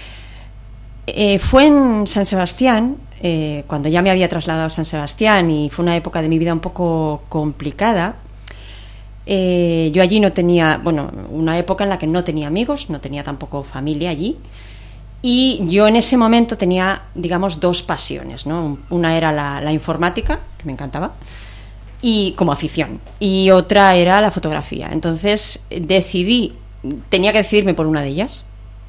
fue en San Sebastián, cuando ya me había trasladado a San Sebastián, y fue una época de mi vida un poco complicada. Yo allí no tenía, bueno, una época en la que no tenía amigos, no tenía tampoco familia allí, y yo en ese momento tenía, digamos, dos pasiones, ¿no? Una era la informática, que me encantaba, y como afición, y otra era la fotografía. Entonces tenía que decidirme por una de ellas,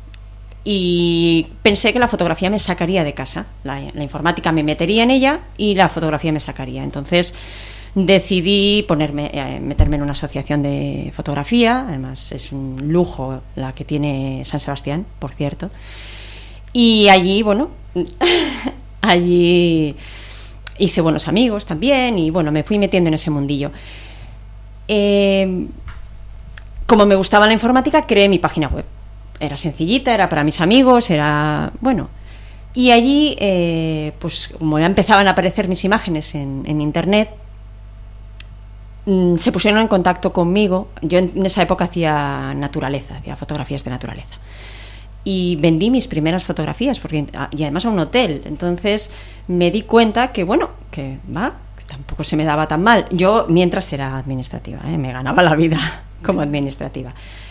y pensé que la fotografía me sacaría de casa, la informática me metería en ella y la fotografía me sacaría. Entonces decidí meterme en una asociación de fotografía. Además es un lujo la que tiene San Sebastián, por cierto, y allí, bueno, allí hice buenos amigos también y bueno, me fui metiendo en ese mundillo. Como me gustaba la informática, creé mi página web. Era sencillita, era para mis amigos, era bueno. Y allí, pues como ya empezaban a aparecer mis imágenes en internet, se pusieron en contacto conmigo. Yo en esa época hacía fotografías de naturaleza. Y vendí mis primeras fotografías, y además a un hotel. Entonces me di cuenta que tampoco se me daba tan mal. Yo mientras era administrativa, me ganaba la vida como administrativa.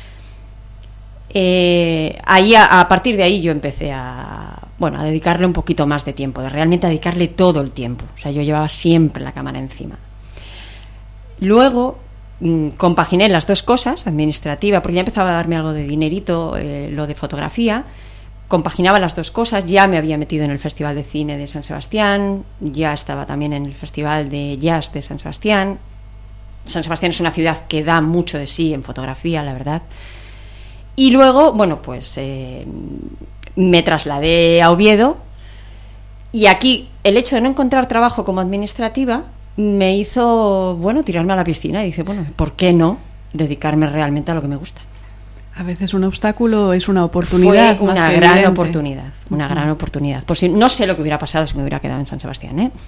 A partir de ahí yo empecé a dedicarle un poquito más de tiempo, realmente a dedicarle todo el tiempo. O sea, yo llevaba siempre la cámara encima. Luego compaginé las dos cosas, administrativa, porque ya empezaba a darme algo de dinerito, lo de fotografía, compaginaba las dos cosas. Ya me había metido en el Festival de Cine de San Sebastián, ya estaba también en el Festival de Jazz de San Sebastián. San Sebastián es una ciudad que da mucho de sí en fotografía, la verdad. Y luego, bueno, pues me trasladé a Oviedo, y aquí el hecho de no encontrar trabajo como administrativa me hizo, bueno, tirarme a la piscina y dije, bueno, ¿por qué no dedicarme realmente a lo que me gusta? A veces un obstáculo es una oportunidad. Fue más una que gran evidente. oportunidad, una gran oportunidad. Pues si, no sé lo que hubiera pasado si me hubiera quedado en San Sebastián, ¿eh?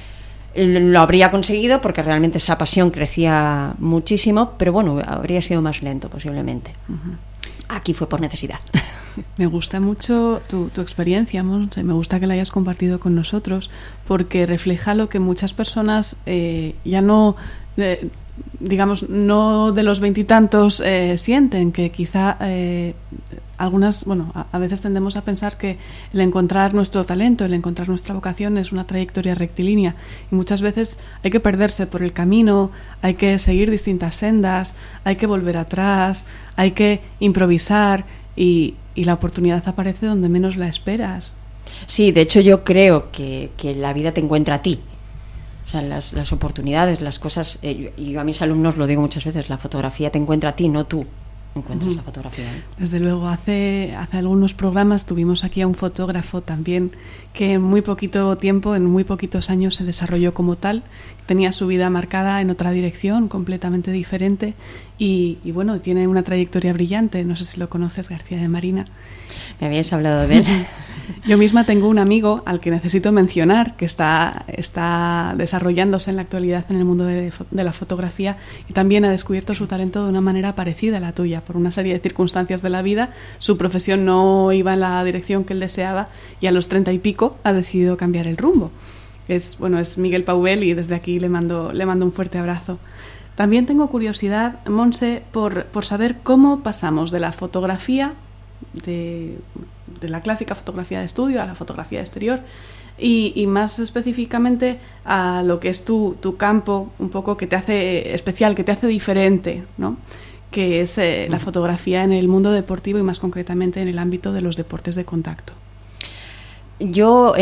Lo habría conseguido porque realmente esa pasión crecía muchísimo, pero bueno, habría sido más lento posiblemente. Aquí fue por necesidad. Me gusta mucho tu experiencia, Montse. Me gusta que la hayas compartido con nosotros, porque refleja lo que muchas personas ya no, digamos, no de los veintitantos sienten, que quizá algunas, bueno, a veces tendemos a pensar que el encontrar nuestro talento, el encontrar nuestra vocación es una trayectoria rectilínea, y muchas veces hay que perderse por el camino, hay que seguir distintas sendas, hay que volver atrás, hay que improvisar, y la oportunidad aparece donde menos la esperas. Sí, de hecho yo creo que la vida te encuentra a ti. O sea, las oportunidades, las cosas, y yo a mis alumnos lo digo muchas veces, la fotografía te encuentra a ti, no tú encuentras la fotografía, ¿eh? Desde luego, hace algunos programas tuvimos aquí a un fotógrafo también que en muy poquito tiempo, en muy poquitos años se desarrolló como tal, tenía su vida marcada en otra dirección completamente diferente, y bueno, tiene una trayectoria brillante. No sé si lo conoces, García de Marina. Me habíais hablado de él. Yo misma tengo un amigo al que necesito mencionar, que está desarrollándose en la actualidad en el mundo de la fotografía, y también ha descubierto su talento de una manera parecida a la tuya. Por una serie de circunstancias de la vida, su profesión no iba en la dirección que él deseaba, y a los 30 y pico ha decidido cambiar el rumbo. Es Miguel Pauvel, y desde aquí le mando un fuerte abrazo. También tengo curiosidad, Montse, por saber cómo pasamos de la fotografía, de la clásica fotografía de estudio, a la fotografía de exterior, y más específicamente a lo que es tu campo, un poco que te hace especial, que te hace diferente, ¿no? Que es la fotografía en el mundo deportivo, y más concretamente en el ámbito de los deportes de contacto. Yo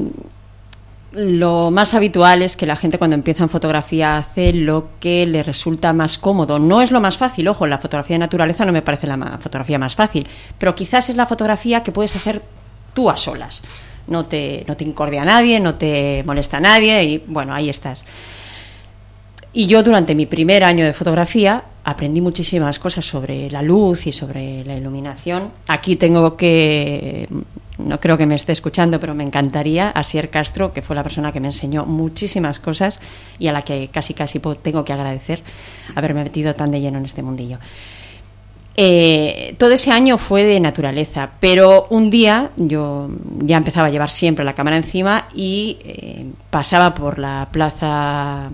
lo más habitual es que la gente cuando empieza en fotografía hace lo que le resulta más cómodo. No es lo más fácil, ojo, la fotografía de naturaleza no me parece la fotografía más fácil, pero quizás es la fotografía que puedes hacer tú a solas. No te incordia a nadie, no te molesta a nadie, y bueno, ahí estás. Y yo durante mi primer año de fotografía aprendí muchísimas cosas sobre la luz y sobre la iluminación. Aquí tengo que, no creo que me esté escuchando, pero me encantaría, Asier Castro, que fue la persona que me enseñó muchísimas cosas y a la que casi tengo que agradecer haberme metido tan de lleno en este mundillo. Todo ese año fue de naturaleza, pero un día yo ya empezaba a llevar siempre la cámara encima, y pasaba por la plaza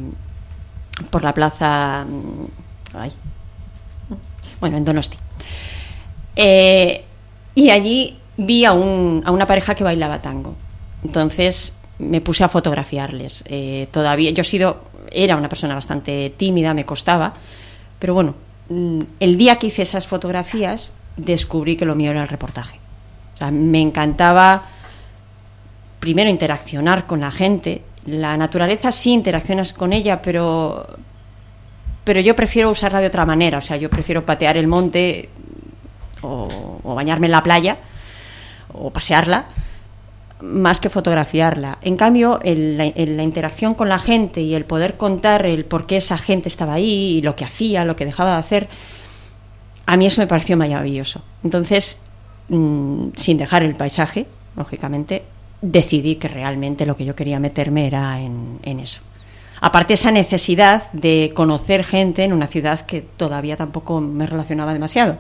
en Donosti, y allí vi a una pareja que bailaba tango. Entonces me puse a fotografiarles. Todavía era una persona bastante tímida, me costaba, pero bueno, el día que hice esas fotografías descubrí que lo mío era el reportaje. O sea, me encantaba primero interaccionar con la gente. La naturaleza sí interaccionas con ella, pero yo prefiero usarla de otra manera. O sea, yo prefiero patear el monte o bañarme en la playa o pasearla, más que fotografiarla. En cambio, la interacción con la gente y el poder contar el por qué esa gente estaba ahí y lo que hacía, lo que dejaba de hacer, a mí eso me pareció maravilloso. Entonces, sin dejar el paisaje, lógicamente, decidí que realmente lo que yo quería meterme era en eso. Aparte, esa necesidad de conocer gente en una ciudad que todavía tampoco me relacionaba demasiado.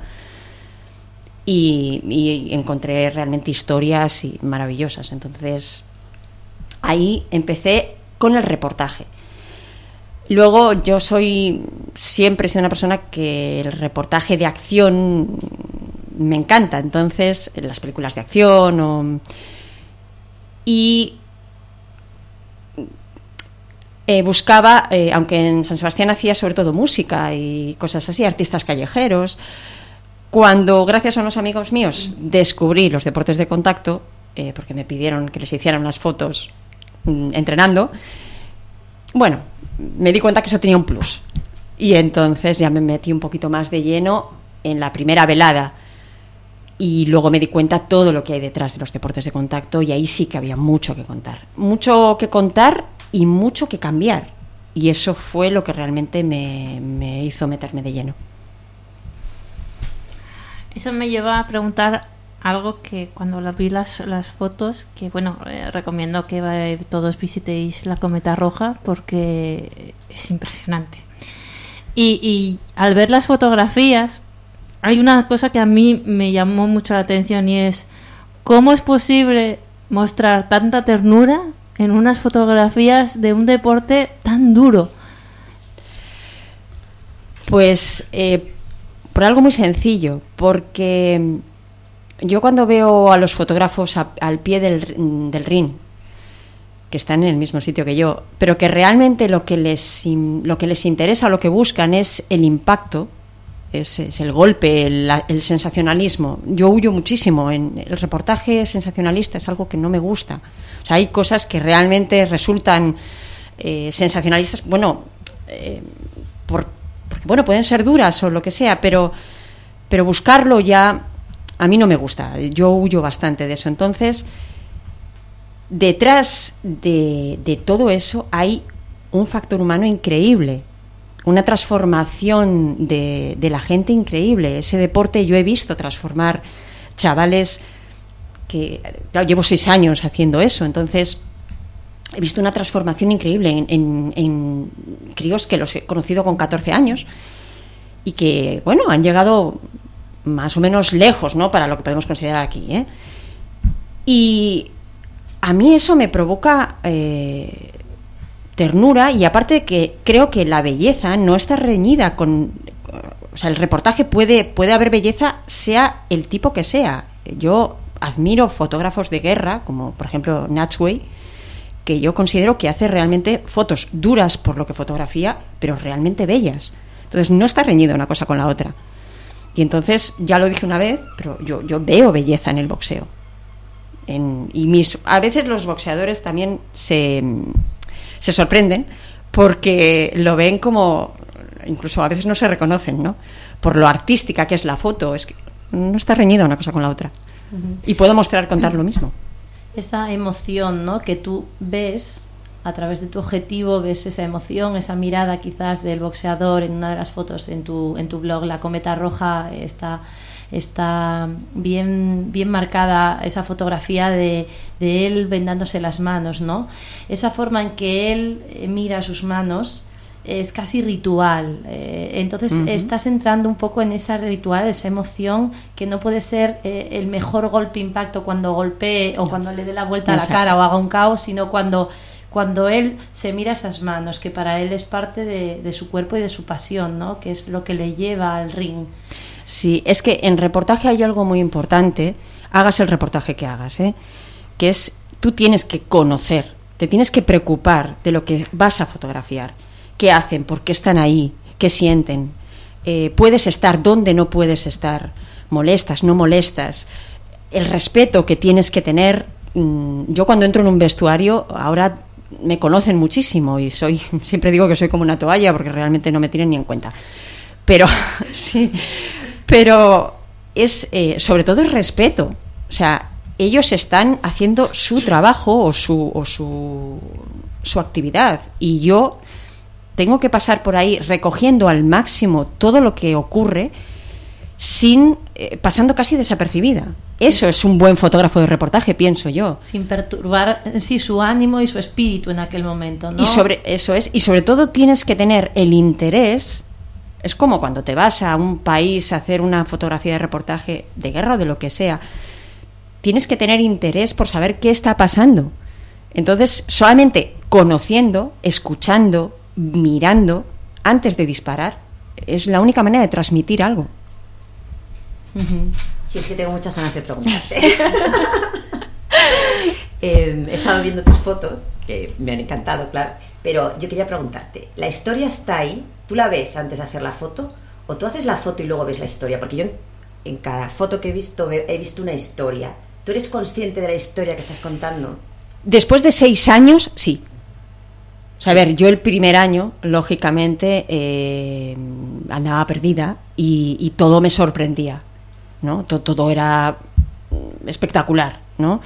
Y encontré realmente historias maravillosas. Entonces, ahí empecé con el reportaje. Luego, yo siempre he sido una persona que el reportaje de acción me encanta. Entonces, las películas de acción buscaba, aunque en San Sebastián hacía sobre todo música y cosas así, artistas callejeros, Cuando, gracias a unos amigos míos, descubrí los deportes de contacto, porque me pidieron que les hicieran unas fotos entrenando, bueno, me di cuenta que eso tenía un plus. Y entonces ya me metí un poquito más de lleno en la primera velada. Y luego me di cuenta todo lo que hay detrás de los deportes de contacto, y ahí sí que había mucho que contar. Mucho que contar y mucho que cambiar. Y eso fue lo que realmente me hizo meterme de lleno. Eso me lleva a preguntar algo que cuando vi las fotos, que bueno, recomiendo que todos visitéis la Cometa Roja porque es impresionante. Y al ver las fotografías, hay una cosa que a mí me llamó mucho la atención, y es ¿cómo es posible mostrar tanta ternura en unas fotografías de un deporte tan duro? Pues por algo muy sencillo, porque yo cuando veo a los fotógrafos al pie del ring, que están en el mismo sitio que yo, pero que realmente lo que les interesa, lo que buscan es el impacto, es el golpe, el sensacionalismo. Yo huyo muchísimo. En el reportaje sensacionalista es algo que no me gusta. O sea, hay cosas que realmente resultan sensacionalistas, porque bueno, pueden ser duras o lo que sea, pero buscarlo ya a mí no me gusta. Yo huyo bastante de eso. Entonces, detrás de todo eso hay un factor humano increíble, una transformación de la gente increíble. Ese deporte yo he visto transformar chavales que, claro, llevo 6 años haciendo eso, entonces he visto una transformación increíble en críos que los he conocido con 14 años y que, bueno, han llegado más o menos lejos, ¿no?, para lo que podemos considerar aquí, ¿eh? Y a mí eso me provoca ternura, y aparte que creo que la belleza no está reñida con... O sea, el reportaje puede haber belleza, sea el tipo que sea. Yo admiro fotógrafos de guerra, como por ejemplo Natchway, que yo considero que hace realmente fotos duras por lo que fotografía, pero realmente bellas. Entonces no está reñido una cosa con la otra. Y entonces, ya lo dije una vez, pero yo veo belleza en el boxeo. A veces los boxeadores también se sorprenden porque lo ven como, incluso a veces no se reconocen, ¿no?, por lo artística que es la foto. Es que no está reñida una cosa con la otra. Uh-huh. Y puedo contar lo mismo. Esa emoción, ¿no?, que tú ves a través de tu objetivo, ves esa emoción, esa mirada quizás del boxeador. En una de las fotos en tu blog, La Cometa Roja, está bien marcada esa fotografía de él vendándose las manos, ¿no? Esa forma en que él mira sus manos es casi ritual. Entonces uh-huh. Estás entrando un poco en esa ritual, esa emoción que no puede ser el mejor golpe impacto cuando golpee o cuando le dé la vuelta Exacto. a la cara o haga un caos, sino cuando él se mira esas manos, que para él es parte de su cuerpo y de su pasión, ¿no?, que es lo que le lleva al ring. Sí, es que en reportaje hay algo muy importante, hagas el reportaje que hagas, que es, tú tienes que conocer, te tienes que preocupar de lo que vas a fotografiar, qué hacen, por qué están ahí, qué sienten, puedes estar, dónde no puedes estar, molestas, no molestas, el respeto que tienes que tener. Yo cuando entro en un vestuario, ahora me conocen muchísimo y siempre digo que soy como una toalla porque realmente no me tienen ni en cuenta, pero sí, pero es sobre todo el respeto. O sea, ellos están haciendo su trabajo o su actividad, y yo tengo que pasar por ahí recogiendo al máximo todo lo que ocurre, pasando casi desapercibida. Eso es un buen fotógrafo de reportaje, pienso yo. Sin perturbar su ánimo y su espíritu en aquel momento, ¿no? Y sobre todo tienes que tener el interés. Es como cuando te vas a un país a hacer una fotografía de reportaje de guerra o de lo que sea. Tienes que tener interés por saber qué está pasando. Entonces, solamente conociendo, escuchando, mirando, antes de disparar, es la única manera de transmitir algo. Sí, es que tengo muchas ganas de preguntarte. He estado viendo tus fotos, que me han encantado, claro, pero yo quería preguntarte, ¿la historia está ahí? ¿Tú la ves antes de hacer la foto? ¿O tú haces la foto y luego ves la historia? Porque yo en cada foto que he visto una historia. ¿Tú eres consciente de la historia que estás contando? Después de 6 años, sí. O sea, a ver, yo el primer año, lógicamente, andaba perdida y todo me sorprendía, ¿no? Todo era espectacular, ¿no?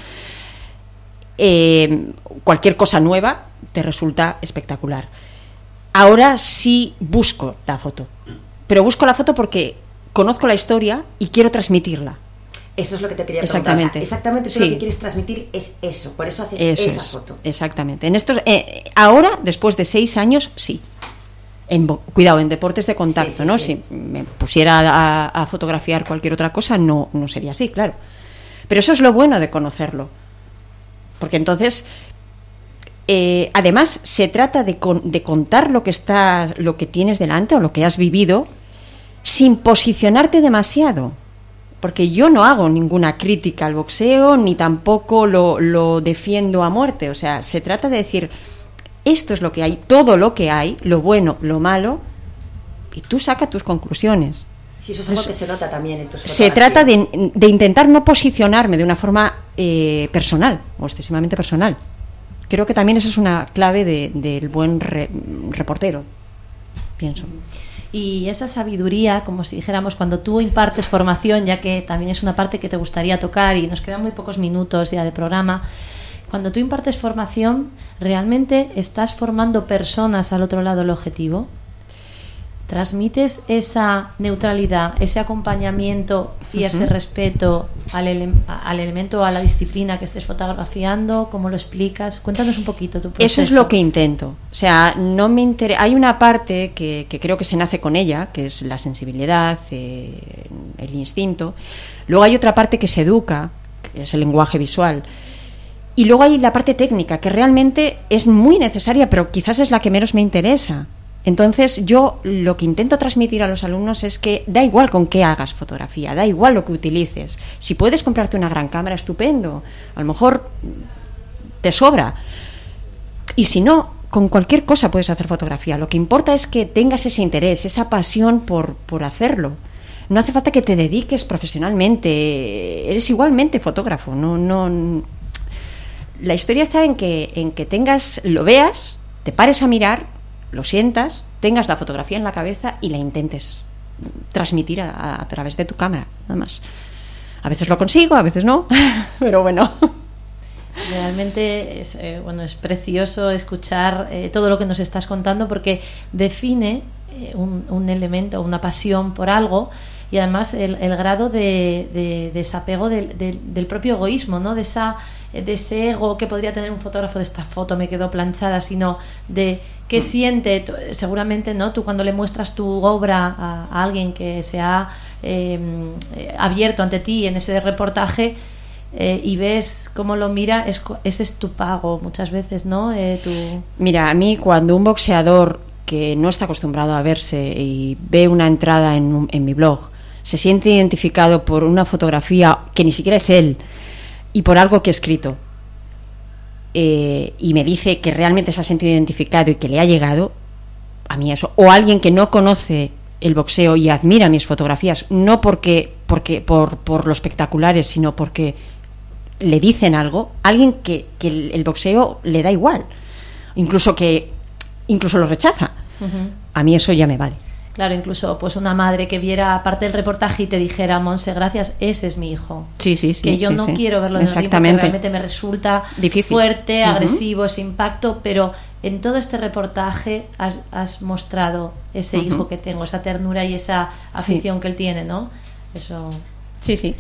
Cualquier cosa nueva te resulta espectacular. Ahora sí busco la foto, pero busco la foto porque conozco la historia y quiero transmitirla. Eso es lo que te quería preguntar. Exactamente. O sea, exactamente tú lo que quieres transmitir es eso, por eso haces esa foto. Exactamente. Ahora, después de 6 años, sí. Cuidado, en deportes de contacto, sí, ¿no? sí. Si me pusiera a fotografiar cualquier otra cosa, no sería así, claro. Pero eso es lo bueno de conocerlo. Porque entonces, además, se trata de contar lo que tienes delante o lo que has vivido sin posicionarte demasiado. Porque yo no hago ninguna crítica al boxeo ni tampoco lo defiendo a muerte. O sea, se trata de decir, esto es lo que hay, todo lo que hay, lo bueno, lo malo, y tú saca tus conclusiones. Sí, eso es algo que se nota también en tus fotografías. Se trata de intentar no posicionarme de una forma personal o excesivamente personal. Creo que también esa es una clave del buen reportero, pienso. Y esa sabiduría, como si dijéramos, cuando tú impartes formación, ya que también es una parte que te gustaría tocar y nos quedan muy pocos minutos ya de programa, cuando tú impartes formación, ¿realmente estás formando personas al otro lado del objetivo? ¿Transmites esa neutralidad, ese acompañamiento y ese respeto al elemento, a la disciplina que estés fotografiando? ¿Cómo lo explicas? Cuéntanos un poquito tu proceso. Eso es lo que intento. O sea, no me interesa. Hay una parte que creo que se nace con ella, que es la sensibilidad, el instinto. Luego hay otra parte que se educa, que es el lenguaje visual. Y luego hay la parte técnica, que realmente es muy necesaria, pero quizás es la que menos me interesa. Entonces yo lo que intento transmitir a los alumnos es que da igual con qué hagas fotografía, da igual lo que utilices. Si puedes comprarte una gran cámara, estupendo, a lo mejor te sobra. Y si no, con cualquier cosa puedes hacer fotografía. Lo que importa es que tengas ese interés, esa pasión por hacerlo. No hace falta que te dediques profesionalmente, eres igualmente fotógrafo. La historia está en que lo veas, te pares a mirar, lo sientas, tengas la fotografía en la cabeza y la intentes transmitir a través de tu cámara, nada más. A veces lo consigo, a veces no, pero bueno. Realmente es precioso escuchar todo lo que nos estás contando, porque define un elemento, una pasión por algo, y además el grado de desapego del propio egoísmo, ¿no? De ese ego que podría tener un fotógrafo de esta foto me quedó planchada, sino de qué siente, seguramente, ¿no? Tú cuando le muestras tu obra a alguien que se ha abierto ante ti en ese reportaje, y ves cómo lo mira, ese es tu pago muchas veces, ¿no? Mira, a mí cuando un boxeador que no está acostumbrado a verse y ve una entrada en mi blog, se siente identificado por una fotografía que ni siquiera es él y por algo que he escrito, y me dice que realmente se ha sentido identificado y que le ha llegado, a mí eso, o alguien que no conoce el boxeo y admira mis fotografías, no por lo espectaculares, sino porque le dicen algo, alguien que el boxeo le da igual, incluso lo rechaza. Uh-huh. A mí eso ya me vale. Claro, incluso pues una madre que viera parte del reportaje y te dijera, Monse, gracias, ese es mi hijo. Sí. Que yo no quiero verlo en el ring porque realmente me resulta difícil, fuerte, agresivo, ese impacto, pero en todo este reportaje has mostrado ese hijo que tengo, esa ternura y esa afición que él tiene, ¿no? Eso. Sí.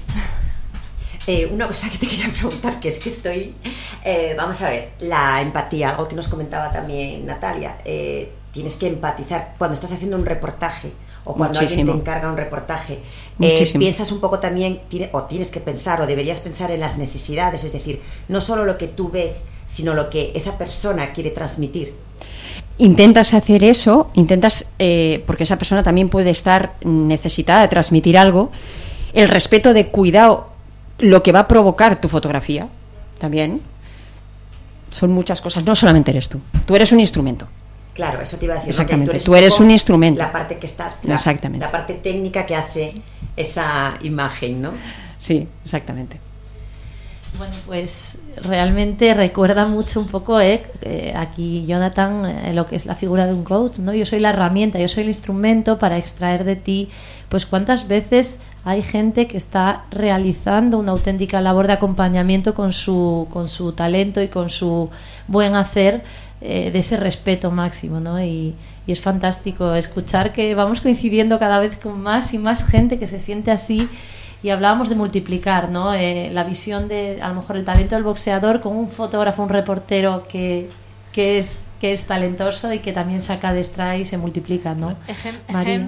Una cosa que te quería preguntar, que es que estoy... vamos a ver, la empatía, algo que nos comentaba también Natalia. Tienes que empatizar cuando estás haciendo un reportaje o cuando alguien te encarga un reportaje. Piensas un poco también, o tienes que pensar, o deberías pensar en las necesidades, es decir, no solo lo que tú ves, sino lo que esa persona quiere transmitir. Intentas hacer eso, porque esa persona también puede estar necesitada de transmitir algo. El respeto de cuidado, lo que va a provocar tu fotografía, también. Son muchas cosas, no solamente eres tú. Tú eres un instrumento. Claro, eso te iba a decir. Exactamente, tú eres un instrumento. La parte que estás, la parte técnica que hace esa imagen, ¿no? Sí, exactamente. Bueno, pues realmente recuerda mucho un poco aquí Jonathan lo que es la figura de un coach, ¿no? Yo soy la herramienta, yo soy el instrumento para extraer de ti, pues cuántas veces hay gente que está realizando una auténtica labor de acompañamiento con su talento y con su buen hacer, de ese respeto máximo, ¿no? Y es fantástico escuchar que vamos coincidiendo cada vez con más y más gente que se siente así. Y hablábamos de multiplicar, ¿no? La visión de, a lo mejor, el talento del boxeador con un fotógrafo, un reportero que es talentoso y que también saca de extra y se multiplica, ¿no? María.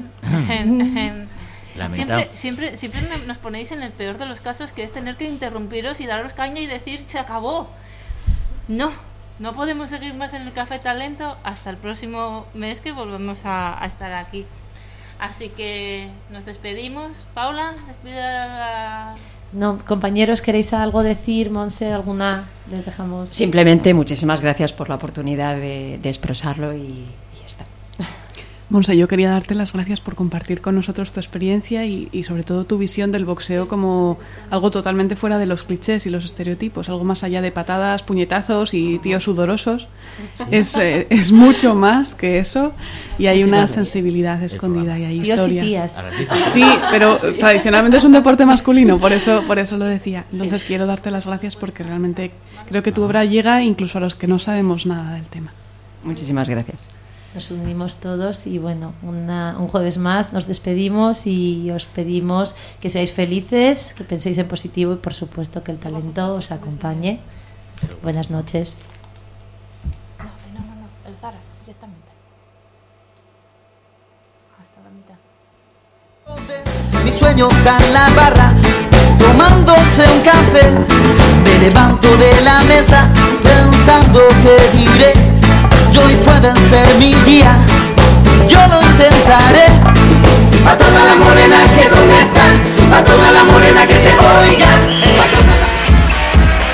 Siempre nos ponéis en el peor de los casos, que es tener que interrumpiros y daros caña y decir se acabó. No podemos seguir más en el Café Talento hasta el próximo mes, que volvemos a estar aquí. Así que nos despedimos. Paula, despide a... No, compañeros, ¿queréis algo decir? Monse, ¿alguna? Les dejamos. Simplemente muchísimas gracias por la oportunidad de expresarlo y ya está. Monse, yo quería darte las gracias por compartir con nosotros tu experiencia y sobre todo tu visión del boxeo como algo totalmente fuera de los clichés y los estereotipos, algo más allá de patadas, puñetazos y tíos sudorosos. Es mucho más que eso y hay una sensibilidad escondida y hay tíos historias. Y tías. Sí, pero tradicionalmente es un deporte masculino, por eso lo decía. Entonces quiero darte las gracias porque realmente creo que tu obra llega incluso a los que no sabemos nada del tema. Muchísimas gracias. Nos unimos todos y bueno, un jueves más nos despedimos y os pedimos que seáis felices, que penséis en positivo y por supuesto que el talento os acompañe. Buenas noches. No, el Zara, directamente. Hasta la mitad. Mi sueño está en la barra, tomándose un café. Me levanto de la mesa pensando que diré. Hoy puede ser mi día, yo lo intentaré.